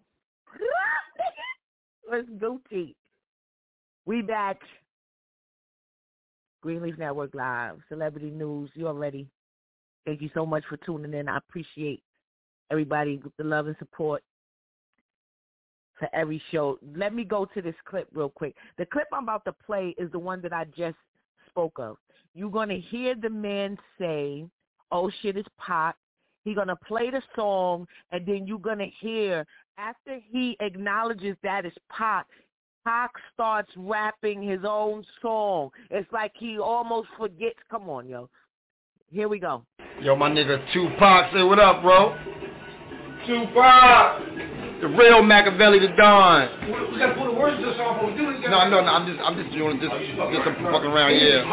Let's go, T. We back. Greenleaf Network Live, Celebrity News. You already. Thank you so much for tuning in. I appreciate everybody with the love and support for every show. Let me go to this clip real quick. The clip I'm about to play is the one that I just spoke of. You're going to hear the man say, oh, shit, it's Pac. He's going to play the song, and then you're going to hear, after he acknowledges that it's Pac, Pac starts rapping his own song. It's like he almost forgets. Come on, yo. Here we go. Yo, my nigga Tupac, say what up, bro? Tupac! The real Machiavelli the Don. We gotta put the words to the song before we do this. No, no, no, I'm just, I'm just doing this, just some fucking around here.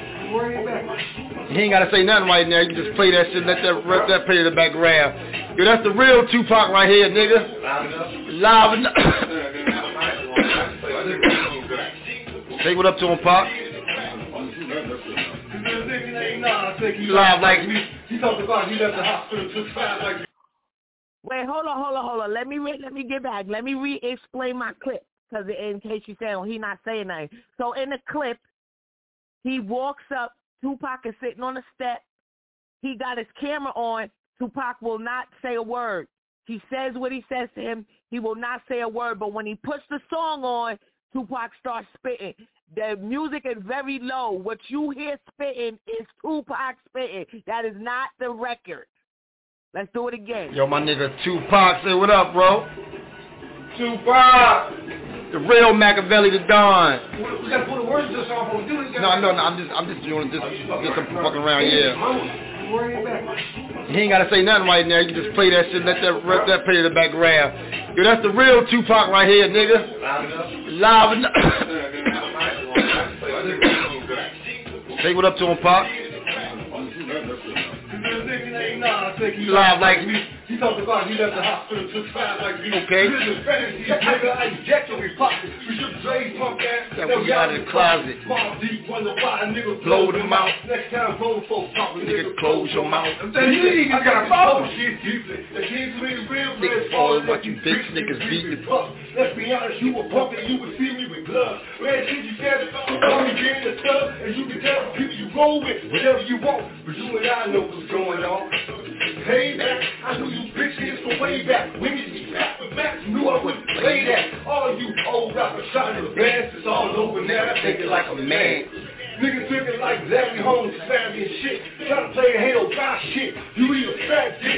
He ain't gotta say nothing right now. You can just play that shit, let that, let that play in the background. Yo, that's the real Tupac right here, nigga. Live enough. Say what up to him, Pop. Live like me. He talked about he left the hospital took five like. Wait, hold on, hold on, hold on. Let me re- let me get back. Let me re-explain my clip, because in case you say, oh, he not saying nothing. So in the clip, he walks up. Tupac is sitting on the step. He got his camera on. Tupac will not say a word. He says what he says to him. He will not say a word. But when he puts the song on, Tupac starts spitting. The music is very low. What you hear spitting is Tupac spitting. That is not the record. Let's do it again. Yo, my nigga Tupac, say what up, bro? Tupac! The real Machiavelli the Don. We gotta put the words to the song before we do this. No, no, no, I'm just, I'm just doing this, just some fucking around here. He ain't gotta say nothing right now. You can just play that shit, let that, let that play in the background. Yo, that's the real Tupac right here, nigga. Live enough. Say what up to him, Pop. Live like me. He talked about he left the hospital took five like me. Okay. This is fantasy. Nigga, I inject your pocket. We should trade punk ass. That was out of the closet. Mob deep, wonder why a nigga blow them out. Next time, grown folks talk. Nigga, close your mouth. I'm telling you, I got a phone shit deeply. The kids with the real niggas falling like you bitch niggas beating. Let's be honest, you were pumping, you would see me with gloves. Man, shit, you said it. You call me in the tub, and you can tell the people you roll with whatever you want. But you and I know what's going on. Hey, back, I knew you bitches from way back. When you see rap with Max, knew I wouldn't play that. All you old rappers trying to advance, it's all over now. I think it like a man. Niggas took it like Larry Holmes, savvy and shit. Trying to play a hell guy shit. You eat a fat dick.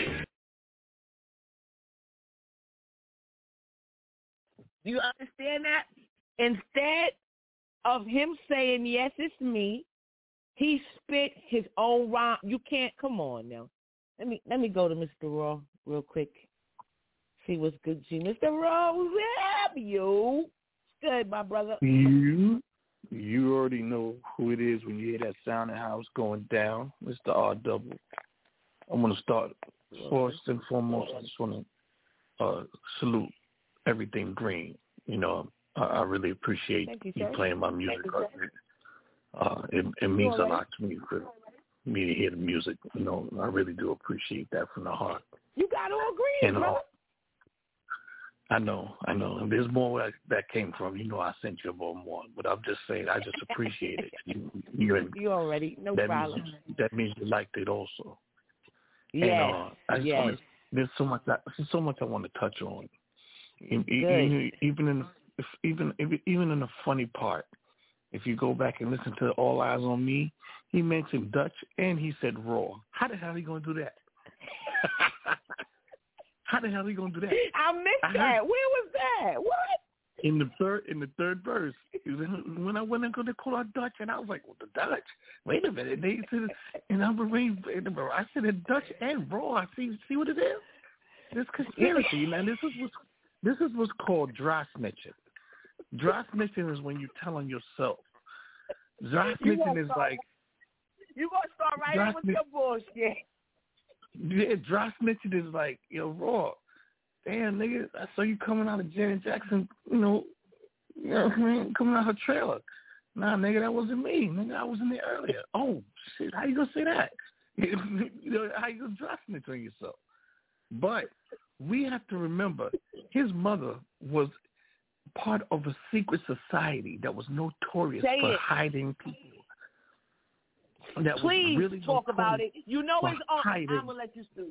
Do you understand that? Instead of him saying, yes, it's me, he spit his own rhyme. You can't, come on now. Let me let me go to Mister Raw real quick. See what's good, G. Mister Raw, what's up, you? Good, my brother. You, you already know who it is when you hear that sound and how it's going down. Mister R Double. I'm going to start first and foremost. I just want to uh, salute everything green. You know, I, I really appreciate you, you playing my music. Uh, it, it means a lot to me for me to hear the music. You know, I really do appreciate that from the heart. You got all green, and, uh, bro. I know, I know. And there's more where that came from. You know, I sent you more, more. But I'm just saying, I just appreciate it. You, you, and you already, no that problem. Means, that means you liked it also. Yes, and, uh, I just yes. wanna, there's so much. That, there's so much I want to touch on. Even, even in, if, even, even in the funny part. If you go back and listen to All Eyes on Me, he mentioned Dutch and he said Raw. How the hell are he going to do that? How the hell are he going to do that? I missed I that. Where was that? What? In the third, in the third verse, when I went and to call out Dutch, and I was like, "Well, the Dutch? Wait a minute!" They said, and I'm I said, "The Dutch and Raw. I see, see what it is. This conspiracy, man. This is what's this is what's called dry snitching." Dry snitching is when you tell on yourself. Dry snitching is start, like... You going to start right in with your bullshit. Yeah, dry snitching is like, yo, Raw, damn, nigga, I saw you coming out of Janet Jackson, you know, you know what I mean, coming out her trailer. Nah, nigga, that wasn't me. Nigga, I was in there earlier. Oh, shit, how you going to say that? You know, how you going to dry snitch on yourself? But we have to remember, his mother was part of a secret society that was notorious Say for it. hiding people. That Please was really talk about it. You know it's on. I'm hiding. going to let you speak.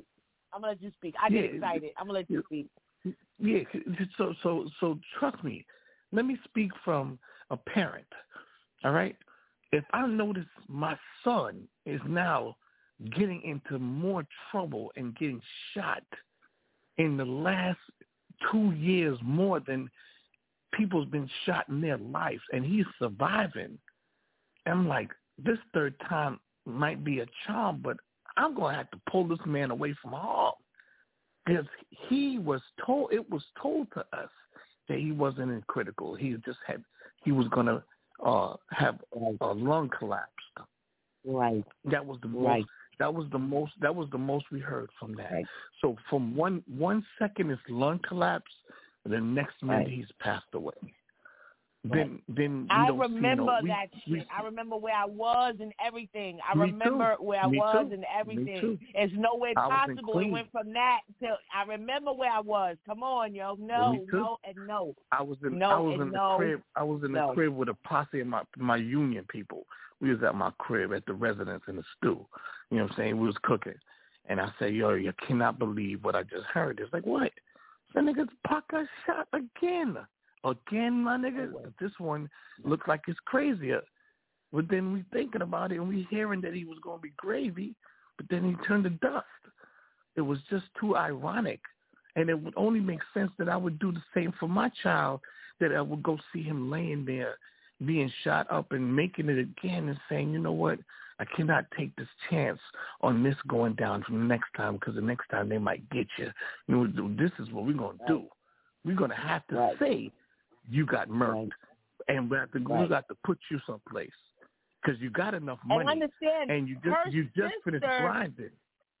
I'm gonna let you speak. I get yeah, excited. I'm gonna let you speak. Yeah. So so so trust me. Let me speak from a parent. All right. If I notice my son is now getting into more trouble and getting shot in the last two years more than people's been shot in their lives, and he's surviving, I'm like, this third time might be a charm, but I'm going to have to pull this man away from harm. Because he was told, it was told to us that he wasn't in critical. He just had, he was going to uh, have a, a lung collapse. Right. That was the right. most. That was the most. That was the most we heard from that. Right. So from one one second it's lung collapse, and the next minute right. he's passed away. Right. Then then I don't remember see, you know, we, that shit. we, I remember where I was and everything. I me remember too. where I me was too. and Me everything. too. It's no way I was in possible. It Queens. went from that to I remember where I was. Come on, yo. No, me too. no, and no. I was in no, I was and in the no. crib. I was in the no. crib with a posse of my my union people. We was at my crib at the residence in the stew. You know what I'm saying? We was cooking. And I said, yo, you cannot believe what I just heard. It's like, what? That nigga's Pac got shot again. Again, my nigga. This one looks like it's crazier. But then we thinking about it and we hearing that he was going to be gravy, but then he turned to dust. It was just too ironic. And it would only make sense that I would do the same for my child, that I would go see him laying there being shot up and making it again and saying, you know what, I cannot take this chance on this going down from the next time, because the next time they might get you. You know, this is what we're going to do. We're going to have to right. say you got murdered, right. and we have to right. we got to put you someplace because you got enough money, and, understand, and you just you just sister, finished grinding.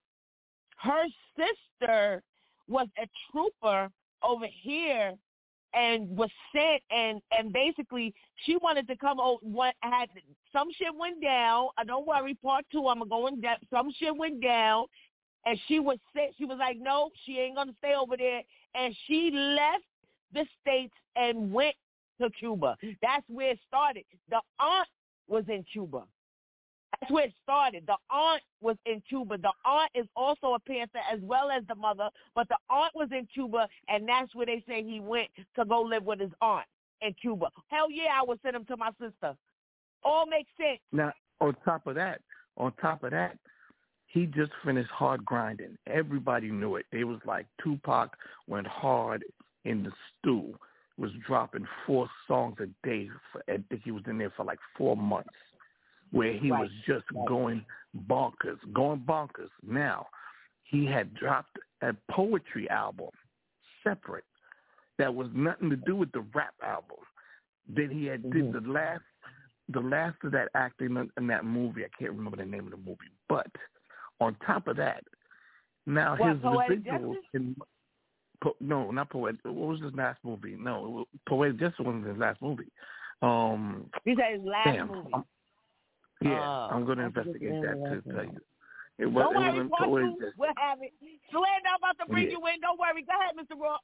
Her sister was a trooper over here and was sent, and and basically she wanted to come over. What had some shit went down. Uh, don't worry, part two. I'm going down. Some shit went down, and she was sent. She was like, no, she ain't gonna stay over there, and she left the States and went to Cuba. That's where it started. The aunt was in Cuba. That's where it started. The aunt was in Cuba. The aunt is also a Panther as well as the mother, but the aunt was in Cuba, and that's where they say he went to go live with his aunt in Cuba. Hell yeah, I would send him to my sister. All makes sense. Now, on top of that, on top of that, he just finished hard grinding. Everybody knew it. It was like Tupac went hard in the stew, was dropping four songs a day. For, I think he was in there for like four months. Where he right. was just right. going bonkers, going bonkers. Now, he had dropped a poetry album separate that was nothing to do with the rap album. Then he had mm-hmm. did the last, the last of that acting in, in that movie. I can't remember the name of the movie. But on top of that, now what, his residuals in po, no, not Poetic. What was his last movie? No, Poetic Justice wasn't his last movie. Um, you said his last damn, movie. I'm, Yeah, uh, I'm going to investigate that to tell you. It was, Don't it worry, part two, we'll have it. Slander about to bring yeah. you in. Don't worry. Go ahead, Mister Raw.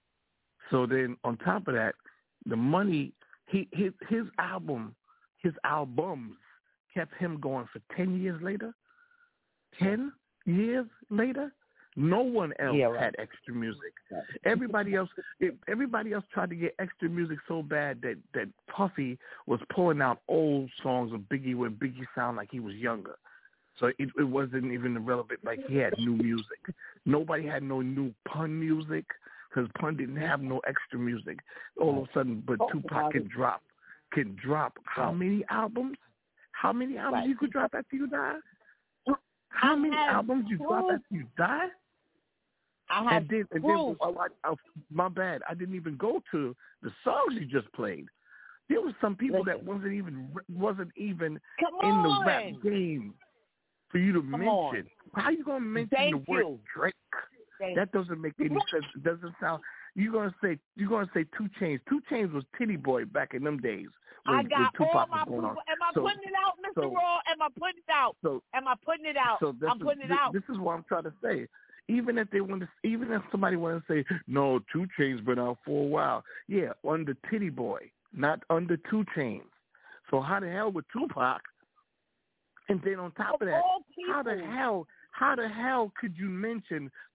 So then, on top of that, the money, he his his album, his albums kept him going for ten years later. Ten years later, no one else yeah, right. had extra music. Everybody else, it, everybody else tried to get extra music so bad that that Puffy was pulling out old songs of Biggie where Biggie sounded like he was younger. So it, it wasn't even relevant. Like he had new music. Nobody had no new Pun music because Pun didn't have no extra music. All of a sudden, but Tupac can drop, can drop how many albums? How many albums right. you could drop after you die? How many albums you drop after you die? I have and then, and then oh, I, I, my bad. I didn't even go to the songs you just played. There was some people Listen. that wasn't even wasn't even Come in on. the rap game for you to Come mention. on. How you gonna mention Thank the word you. Drake? Thank that doesn't make any sense. It doesn't sound. You're gonna say you're gonna say Two Chainz. Two Chainz was Titty Boy back in them days. When, I got when all Tupac my was going proof. on. Am I so, putting it out, Mister So, Raw? Am I putting it out? So, Am I putting it out? So I'm putting it this, out. This is what I'm trying to say. Even if they want to, even if somebody want to say, no, Two Chainz been out for a while. Yeah, under Titty Boy, not under Two Chainz. So how the hell with Tupac? And then on top of that, how the hell, how the hell could you mention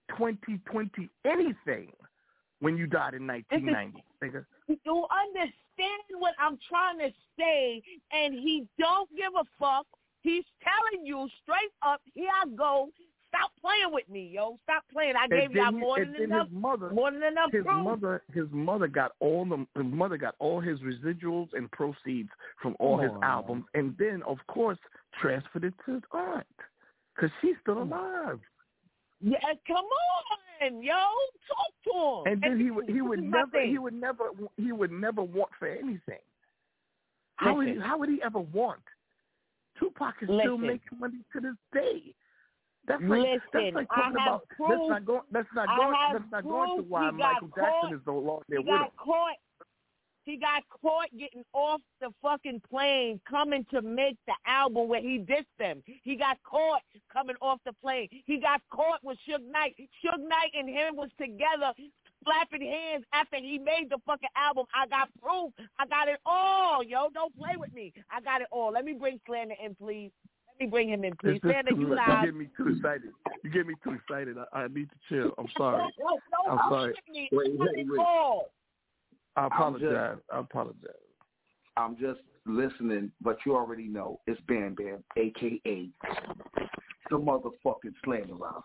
twenty twenty anything when you died in nineteen ninety. Nigga. You understand what I'm trying to say, and he don't give a fuck. He's telling you straight up, here I go. Stop playing with me, yo. Stop playing. I gave y'all more than enough. Mother, more than enough. His proof. mother, his mother got all the his mother got all his residuals and proceeds from all Come his on. albums, and then of course transferred it to his aunt because she's still alive. Yeah, come on, yo. Talk to him. And then he would he would This is my never thing. he would never he would never want for anything. How would he, how would he ever want? Tupac is still Listen. making money to this day. That's like Listen, that's like talking I have about proof. that's not going that's not I going have that's not going to proof. why He got Michael caught. Jackson is no longer there He with him. got caught. He got caught getting off the fucking plane, coming to make the album where he dissed them. He got caught coming off the plane. He got caught with Suge Knight. Suge Knight and him was together, slapping hands after he made the fucking album. I got proof. I got it all, yo. Don't play with me. I got it all. Let me bring Slander in, please. Let me bring him in, please. It's just Slander, too you much. live. You get me too excited. You get me too excited. I, I need to chill. I'm sorry. No, no, I'm don't sorry. hit me. Wait, I got wait, it wait. all. I I'm apologize. just- I apologize. I'm just listening, but you already know it's Bam Bam, a k a the motherfucking Slanderer.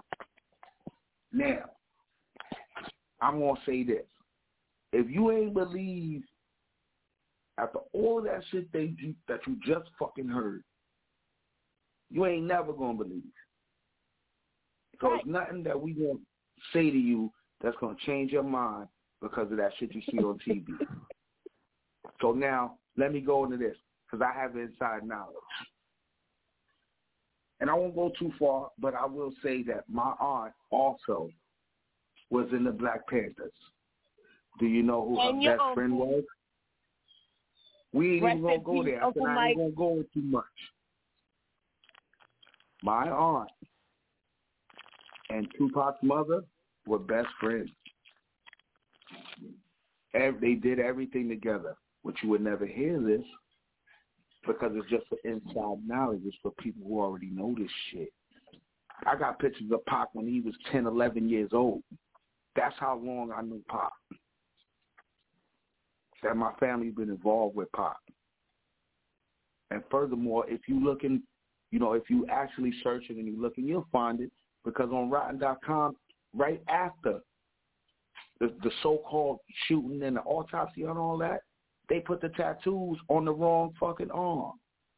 Now, I'm going to say this. If you ain't believe after all that shit they, that you just fucking heard, you ain't never going to believe. So Right. it's nothing that we going to say to you that's going to change your mind because of that shit you see on T V. So now, let me go into this, because I have inside knowledge. And I won't go too far, but I will say that my aunt also was in the Black Panthers. Do you know who And her your best uncle. friend was? We ain't Rest even going in to go peace, there. I Uncle said I Mike. ain't going to go into too much. My aunt and Tupac's mother were best friends. Ev- They did everything together. But you would never hear this because it's just for inside knowledge. It's for people who already know this shit. I got pictures of Pac when he was ten, eleven years old. That's how long I knew Pac. That my family's been involved with Pac. And furthermore, if you looking, you know, if you actually searching and you looking, you'll find it because on Rotten dot com, right after the, the so-called shooting and the autopsy and all that, they put the tattoos on the wrong fucking arm.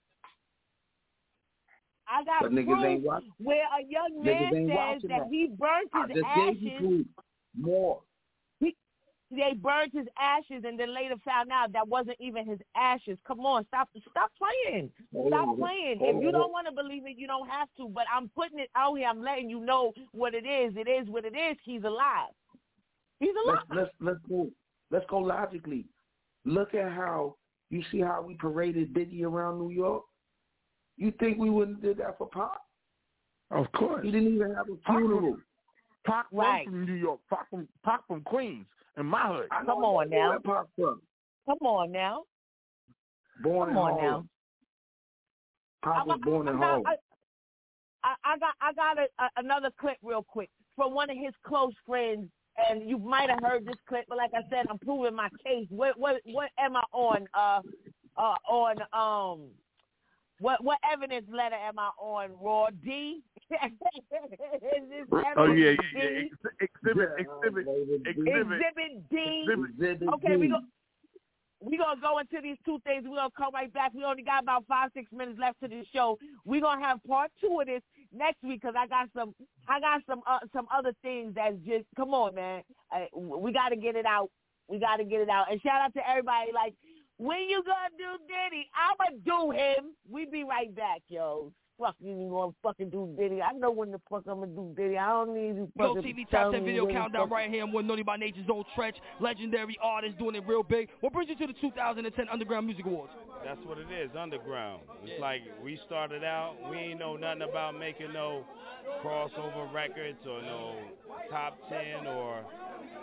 I got But niggas proof ain't watch- where a young niggas man ain't says watching that that. he burnt I his just gave you ashes. proof. More. He, they burnt his ashes and then later found out that wasn't even his ashes. Come on, stop stop playing. Hold Stop on. playing. Hold If you on. don't want to believe it, you don't have to. But I'm putting it out here. I'm letting you know what it is. It is what it is. He's alive. He's alive. Let's let's let's go let's go logically. Look at how you see how we paraded Biggie around New York. You think we wouldn't did that for Pac? Of course. He didn't even have a Pac funeral. from, Pac Right. from New York. Pac from Pac from Queens in my hood. I know Come on exactly now. where Pac from. Come on now. Born Come in on Harlem. now. Pac was born in I, Harlem. I, I, I got I got a, a, another clip real quick from one of his close friends, and you might have heard this clip, but like I said, I'm proving my case. What what what am I on? Uh, uh, on um, what what evidence letter am I on? Raw D. Is this Oh yeah, evidence yeah, yeah. D? Ex- Exhibit, exhibit, exhibit, Exhibit D. Exhibit Okay, we D. go. We're going to go into these two things. We're going to come right back. We only got about five, six minutes left to this show. We're going to have part two of this next week because I got some I got some uh, some other things that's just, come on, man. Uh, we got to get it out. We got to get it out. And shout out to everybody. Like, when you going to do Diddy? I'm going to do him. We be right back, yo. Fuck you, you going to fucking do Diddy. I know when the fuck I'm going to do Diddy. I don't need you Yo, fucking T V tell Top ten me video when the countdown fuck- right here. I'm with Naughty by Nature's own Tretch, legendary artist doing it real big. What brings you to the two thousand ten Underground Music Awards? That's what it is, underground. It's like we started out, we ain't know nothing about making no crossover records or no top ten or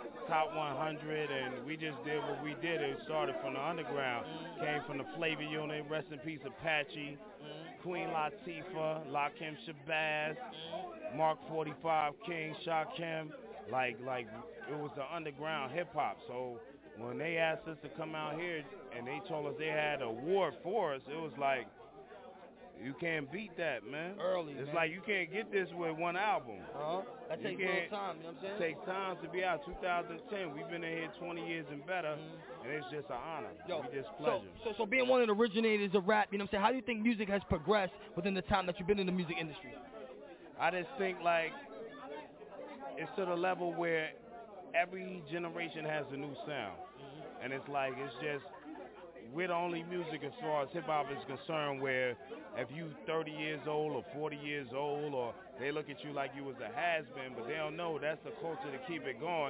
top one hundred, and we just did what we did. It started from the underground. Came from the Flavor Unit, rest in peace Apache, Queen Latifah, Lakim Shabazz, Mark forty-five King, Shakim. Like, like it was the underground hip-hop. So when they asked us to come out here and they told us they had a award for us, it was like, you can't beat that, man. Early, It's man. like you can't get this with one album. Uh-huh. That You takes real can't- time, you know what I'm saying? It takes time to be out. two thousand ten, we've been in here twenty years and better, and it's just an honor. Yo, we just so, pleasure. so, so being one of the originators of rap, you know what I'm saying, how do you think music has progressed within the time that you've been in the music industry? I just think like it's to the level where every generation has a new sound, and it's like it's just we're the only music as far as hip hop is concerned where if you thirty years old or forty years old, or they look at you like you was a has-been, but they don't know that's the culture to keep it going.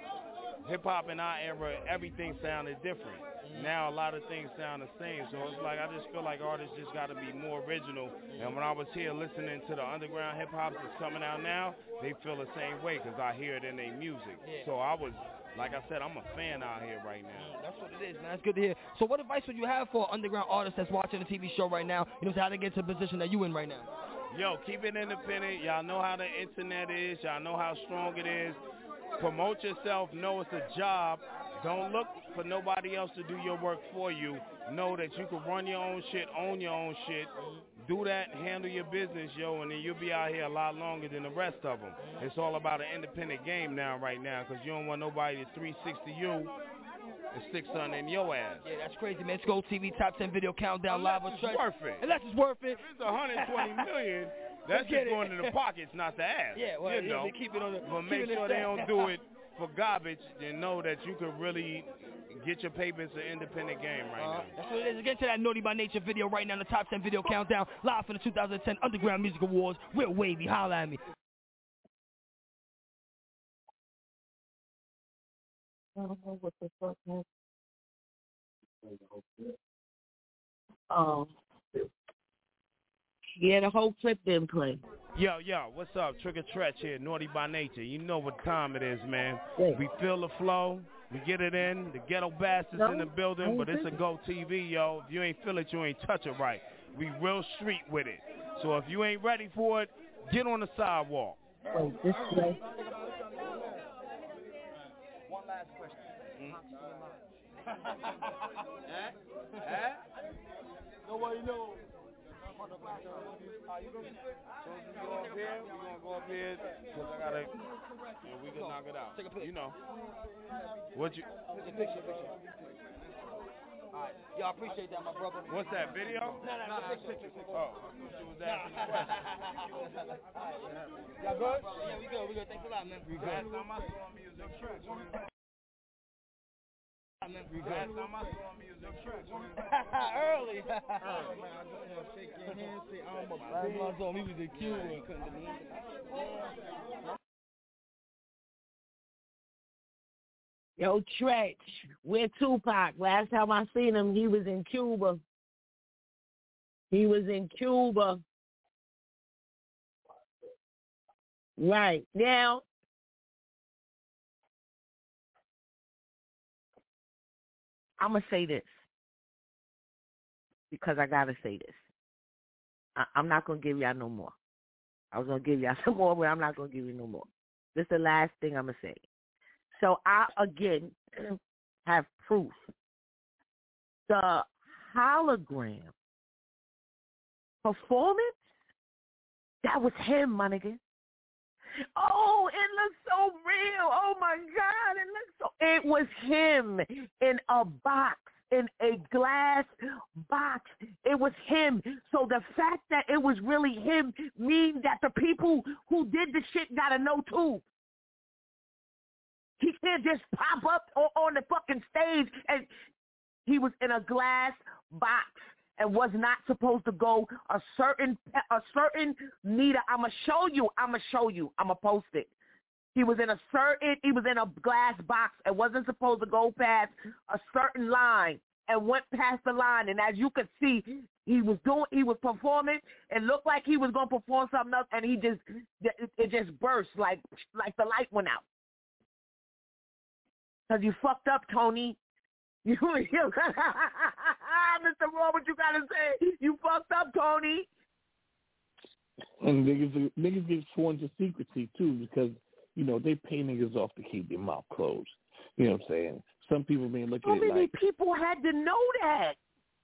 Hip hop in our era, everything sounded different. Now a lot of things sound the same, so it's like I just feel like artists just got to be more original. And when I was here listening to the underground hip hop that's coming out now, they feel the same way because I hear it in their music. Yeah. So I was, like I said, I'm a fan out here right now. That's what it is, man. That's good to hear. So what advice would you have for an underground artist that's watching the T V show right now, you know, how to get to the position that you in right now? Yo, keep it independent. Y'all know how the internet is. Y'all know how strong it is. Promote yourself. Know it's a job. Don't look for nobody else to do your work for you. Know that you can run your own shit, own your own shit. Do that, handle your business, yo, and then you'll be out here a lot longer than the rest of them. It's all about an independent game now, right now, because you don't want nobody to three sixty you and stick something in your ass. Yeah, that's crazy, man. It's Gold T V Top ten Video Countdown Unless live. it's worth it. Unless it's worth it. If it's one hundred twenty million, that's Let's get just going it. to the pockets, not the ass. Yeah, well, you know. they keep it on the. But make keep it sure in they the- don't do it for garbage and know that you can really get your paper. It's an independent game right Uh, now. that's what it is. Again, to that Naughty by Nature video right now, the Top ten Video Countdown, live for the two thousand ten Underground Music Awards. Real wavy. Holla at me. I don't know what the fuck happened. Oh. Yeah, the whole clip didn't play. Yo, yo, what's up? Trigger Tretch here, Naughty by Nature. You know what time it is, man. Yeah. We feel the flow. We get it in. The Ghetto Bastards No, in the building, but it's a I ain't Go T V, yo. If you ain't feel it, you ain't touch it right. We real street with it. So if you ain't ready for it, get on the sidewalk. Wait, this way. One last question. Eh? Eh? Nobody knows. Are you gonna be sick? So we go up here, we gonna go up here, cause I gotta, yeah, we can knock it out. Take a picture. You know. What you? Picture, picture, picture. All right. Yo, I appreciate that, my brother. What's that, video? No, no, no, picture, picture, picture. Oh, I thought you was asking a question. Y'all good? Yeah, we good, we good. Thanks a lot, man. We good. Last time I saw him, he was in church. We good. Last time I saw him, he was in church. Early. Early. Man, I just want to shake your hand, say I'm a Last time I saw him, he was in Cuba. Yo, Tretch, where Tupac? Last time I seen him, he was in Cuba. He was in Cuba. Right. Now, I'm going to say this because I got to say this. I- I'm not going to give y'all no more. I was going to give y'all some more, but I'm not going to give you no more. This is the last thing I'm going to say. So I, again, have proof. The hologram performance, that was him, my nigga. Oh, it looks so real. Oh, my God. It looks so... It was him in a box, in a glass box. It was him. So the fact that it was really him means that the people who did the shit got to know, too. He can't just pop up on the fucking stage. And he was in a glass box and was not supposed to go a certain a certain meter. I'ma show you. I'ma show you. I'ma post it. He was in a certain. He was in a glass box and wasn't supposed to go past a certain line and went past the line. And as you could see, he was doing. He was performing. It looked like he was gonna perform something else, and he just it, it just burst like like the light went out. Because you fucked up, Tony. You, you Mister Raw, what you got to say? You fucked up, Tony. And niggas, niggas get sworn to secrecy, too, because, you know, they pay niggas off to keep their mouth closed. You know what I'm saying? Some people may look How at it many like... people had to know that?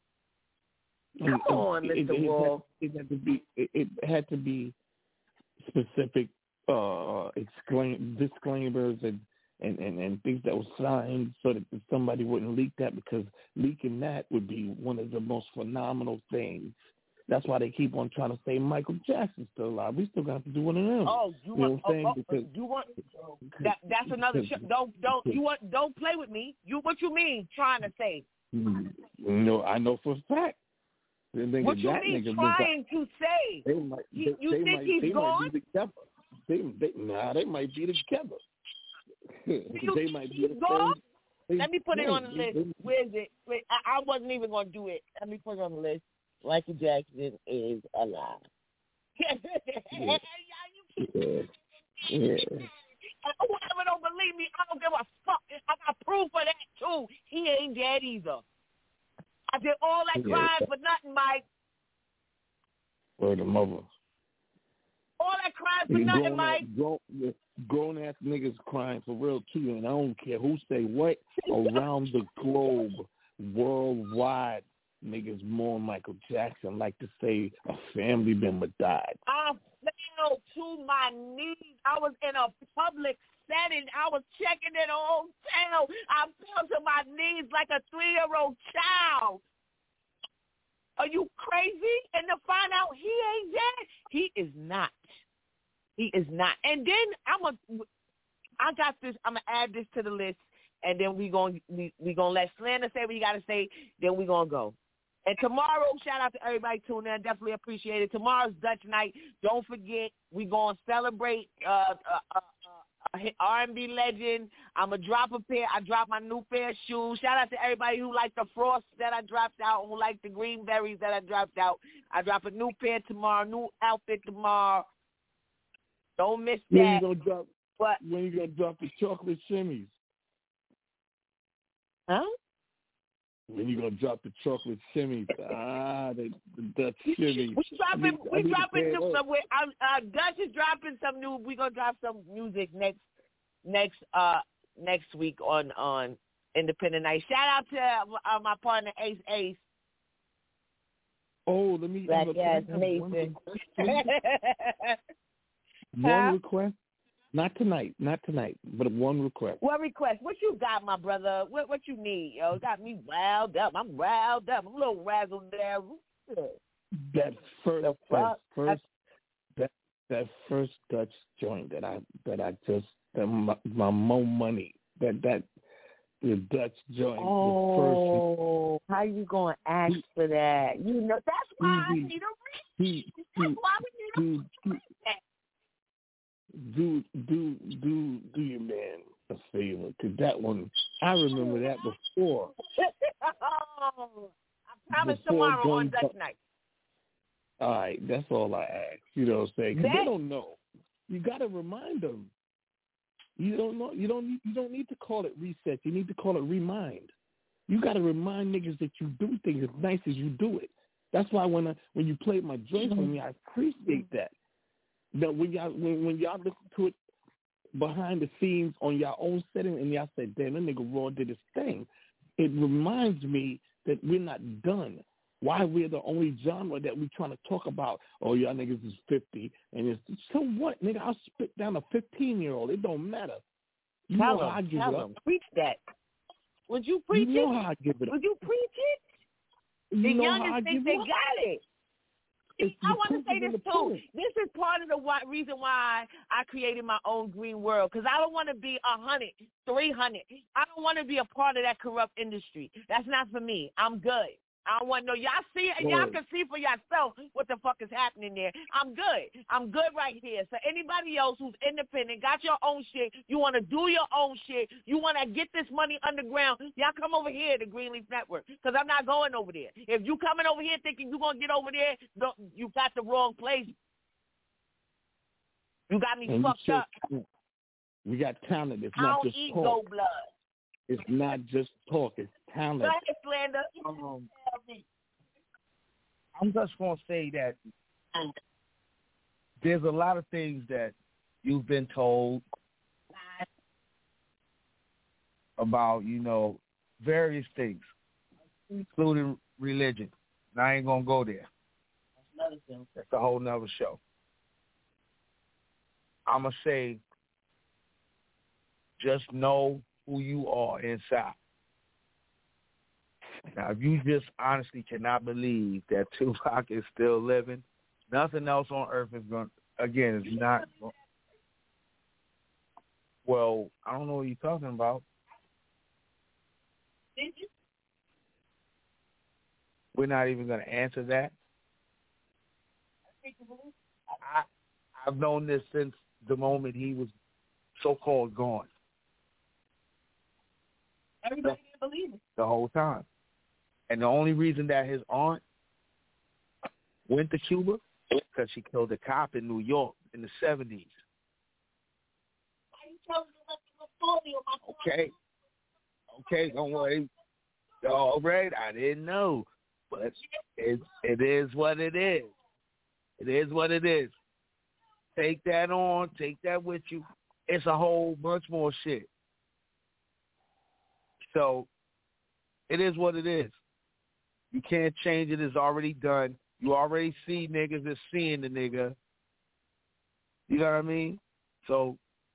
Come it, on, it, Mister It, Raw. it, had, it, had to be, it, it had to be specific uh, exclaim, disclaimers and, and, and, and things that were signed so that somebody wouldn't leak that, because leaking that would be one of the most phenomenal things. That's why they keep on trying to say Michael Jackson's still alive. We still got to do one of them. Oh, you, you know want? what I'm saying? Oh, oh, because, you want? That that's another. Sh- don't don't you want? Don't play with me. You what you mean? Trying to say? No, I know for a fact. What you mean? Trying to say? They might, he, they, you they think might, he's they gone? Might be together. They, they, nah, they might be together. You they think might he's be the gone? same. Let me put they, it on the they, list. they, Where is it? Wait, I, I wasn't even going to do it. Let me put it on the list. Michael Jackson is alive. yeah. yeah. yeah. Whoever don't believe me, I don't give a fuck. I got proof of that too. He ain't dead either. I did all that Yeah. crying for nothing, Mike. Word of mother. All that crying for nothing, Mike. Grown, grown ass niggas crying for real too, and I don't care who say what. Around the globe, worldwide, niggas mourn Michael Jackson like to say a family member died. I fell to my knees. I was in a public setting. I was checking in a hotel. I fell to my knees like a three-year-old child. Are you crazy? And to find out he ain't dead, he is not. He is not. And then I'm a, I got this. I'm gonna add this to the list, and then we gonna we we gonna let Slander say what you gotta say. Then we gonna go. And tomorrow, shout out to everybody tuning in. Definitely appreciate it. Tomorrow's Dutch night. Don't forget, we gonna celebrate uh, uh, uh, uh, R and B legend. I'm going to drop a pair. I dropped my new pair of shoes. Shout out to everybody who liked the frost that I dropped out, who liked the green berries that I dropped out. I drop a new pair tomorrow, new outfit tomorrow. Don't miss that. When you gonna drop? What? When you gonna drop the chocolate shimmies? Huh? When you gonna drop the chocolate shimmies? Ah, the, the Dutch shimmies. We dropping. I mean, we I mean, dropping the some. Uh, uh, Dutch is dropping some new. We gonna drop some music next, next, uh, next week on on Independent Night. Shout out to uh, my partner Ace Ace. Oh, let me. Black have ass one, Mason. one request. Not tonight, not tonight, but one request. What request? What you got, my brother? What what you need? Yo, got me riled up. I'm riled up. I'm a little razzled dazzled. That first, that first, that that first Dutch joint that I that I just that my, my Mo Money that that the Dutch joint. Oh, the first, how you gonna ask he, for that? You know that's why he, I need a reason. That's why we need a reason. Do do do do your man a favor, cause that one I remember that before. oh, I promise before tomorrow on Dutch night. All right, that's all I ask. You know what I'm saying? Cause they don't know. You got to remind them. You don't know. You don't. Need, you don't need to call it reset. You need to call it remind. You got to remind niggas that you do things as nice as you do it. That's why when I, when you played my joint for me, I appreciate that. That when y'all when, when y'all listen to it behind the scenes on your own setting and y'all say, damn, that nigga Raw did his thing, it reminds me that we're not done. Why we're the only genre that we're trying to talk about, oh, y'all niggas is fifty. And it's, so what, nigga? I'll spit down a fifteen-year-old. It don't matter. You tell know him, how I give tell it up. him. Preach that. Would you preach you it? know how I give it up. Would you preach it? You the know how I youngest think give they it up. got it. It's I want to say this too. point. This is part of the why, reason why I created my own green world, because I don't want to be a hundred, three hundred. I don't want to be a part of that corrupt industry. That's not for me. I'm good. I don't want no. Y'all see it, and y'all can see for yourself what the fuck is happening there. I'm good. I'm good right here. So anybody else who's independent, got your own shit, you want to do your own shit, you want to get this money underground, y'all come over here to Greenleaf Network, because I'm not going over there. If you coming over here thinking you're going to get over there, don't, you got the wrong place. You got me and fucked up. We got talent. It's I not don't just eat talk. gold blood. It's not just talk, it's talent. Go ahead, Slander. Um, I'm just going to say that there's a lot of things that you've been told about, you know, various things, including religion. And I ain't going to go there. That's a whole nother show. I'm going to say, just know who you are inside. Now, if you just honestly cannot believe that Tupac is still living, nothing else on earth is going to, again, it's not. Well, I don't know what you're talking about. Did you? We're not even going to answer that. I, I've known this since the moment he was so-called gone. Everybody didn't believe it. The whole time. And the only reason that his aunt went to Cuba because she killed a cop in New York in the seventies. Okay. Okay, don't worry. All right, I didn't know. But it, it is what it is. It is what it is. Take that on. Take that with you. It's a whole bunch more shit. So it is what it is. You can't change it. It's already done. You already see niggas that's seeing the nigga. You know what I mean? So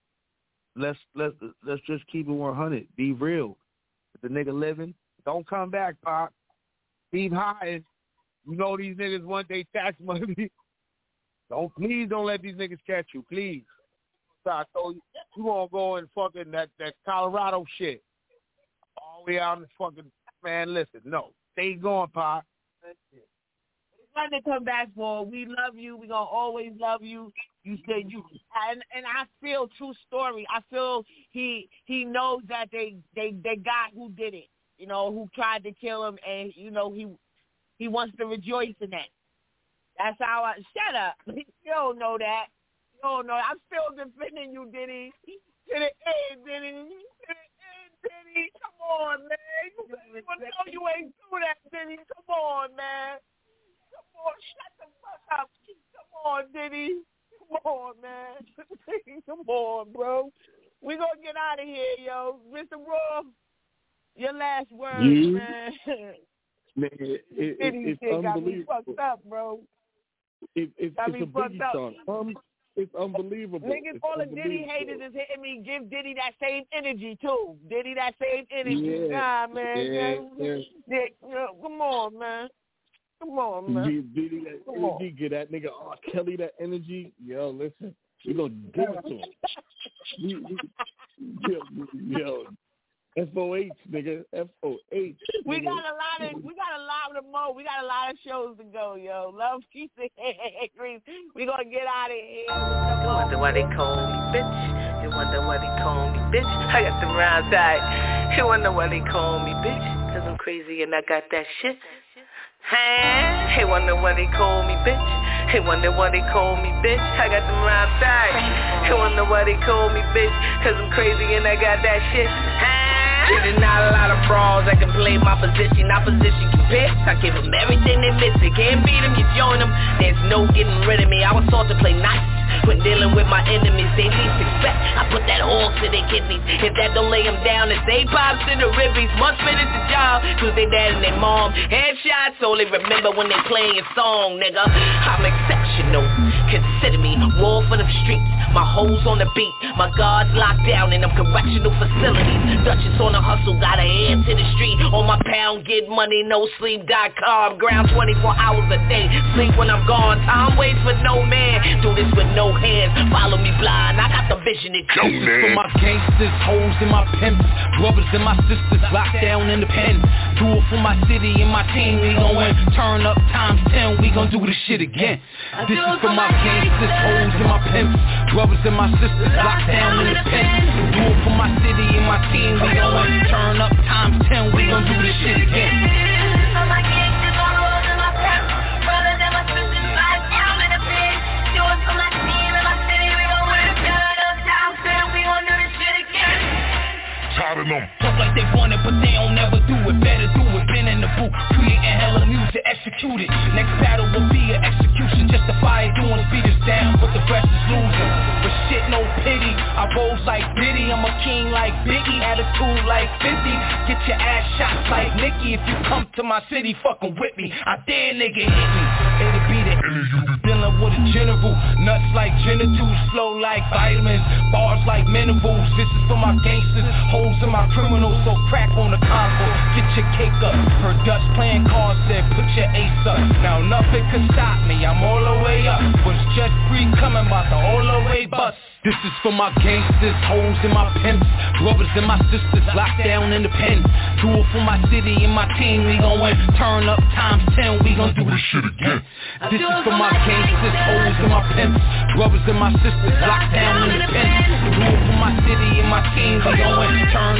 let's let's let's just keep it one hundred. Be real. If the nigga living, don't come back, Pop. Keep hiding. You know these niggas want their tax money. Don't please don't let these niggas catch you, please. So I told you, you won't go and fucking that, that Colorado shit. All the way out in the fucking, man, listen, no. Stay going, Pop. It's nothing to come back for. We love you. We're going to always love you. You said you, and and I feel true story. I feel he he knows that they, they, they got who did it, you know, who tried to kill him, and, you know, he he wants to rejoice in that. That's how I, shut up. You don't know that. You don't know. I'm still defending you, Diddy. To the end, Diddy. To the end, Diddy. Come on, man. You know you ain't do that, Diddy. Come on, man. Come on, shut the fuck up. Come on, Diddy. Come on, man. Come on, bro. We gonna get out of here, yo. Mister Raw, your last words, yeah. man. Man, it, it, Diddy it's shit got me unbelievable. fucked up, bro. It, it, got it's me a fucked Biggie up. song. Um, it's unbelievable. Niggas, it's all the Diddy haters is hitting me. Give Diddy that same energy, too. Diddy that same energy. Yeah. Nah, man. Yeah, yeah. Yeah, yeah. Come on, man. Come on, man. Give Diddy that Come energy. on. Get that nigga R. Kelly that energy. Yo, listen. We gonna give it to him. we, we, yo, yo. F O H, nigga. F O H. We nigga. got a lot of we got a lot of more. We got a lot of shows to go, yo. Love keeps it angry. We gonna get out of here. You wonder why they call me bitch. You wonder why they call me bitch. I got the round side. You wonder why they call me bitch. Cause I'm crazy and I got that shit. Hey, hey, wonder why they call me bitch. Hey, wonder why they call me bitch. I got them round side. Hey, wonder why they call me bitch. Cause I'm crazy and I got that shit. Hey. There's not a lot of frauds that can play my position. Opposition can pick. I give them everything they miss. They can't beat them, you join them. There's no getting rid of me. I was taught to play nice. When dealing with my enemies, they least expect I put that hole to their kidneys. If that don't lay them down, it's they pops in the ribbies. Must finish the job, cause they dad and they mom. Headshots, only remember when they playing your song, nigga. I'm exceptional, consider me. War for the streets, my hoes on the beat. My guards locked down in them correctional facilities. Duchess on the hustle, got a hand to the street. On my pound, get money, no sleep dot com. Ground twenty-four hours a day, sleep when I'm gone. Time waits for no man, do this with no hands. Follow me blind, I got the vision it goes. For my gangsters, hoes and my pimps, brothers and my sisters locked down in the pen. Do it for my city and my team, we gon' win. Turn up times ten, we gon' do this shit again. This is for my gangsters, hoes and my pimps, brothers and my sisters locked down in the pen. Do it for my city and my team, we gon' win. Turn up times ten, we gon' do this shit again. For my gangsters, hoes and my pimps, brothers and my sisters locked down in the pen. Do it for my team and my city, we gon' win. Turn up times ten, we gon' do this shit again. Tired of them. talk like they want it, but they don't never do it. Better do it, been in the booth, creating hella music, execute it. Next battle will be an execution, justify it, doing beaters down, but the rest is losing. But shit, no pity, I rose like Diddy, I'm a king like Biggie, attitude like fifty. Get your ass shot like Nicky if you come to my city fucking with me. I dare nigga hit me, it'll be the dealing with a general, nuts like genitals, flow like vitamins, bars like minerals. This is for my gangsters, holes in my criminals, so crack on the combo, get your cake up. Her Dutch playing cards said put your ace up. Now nothing can stop me, I'm all the way up. Was just free coming about the all the way bus. This is for my gangsters, hoes and my pimps, brothers and my sisters locked down in the pen. Do it for my city and my team, we gon' win. Turn up times ten, we gon' do this shit again. This is for my gangsters, hoes and my pimps, brothers and my sisters locked down in the pen. Do it for my city and my team, we gon' win. Turn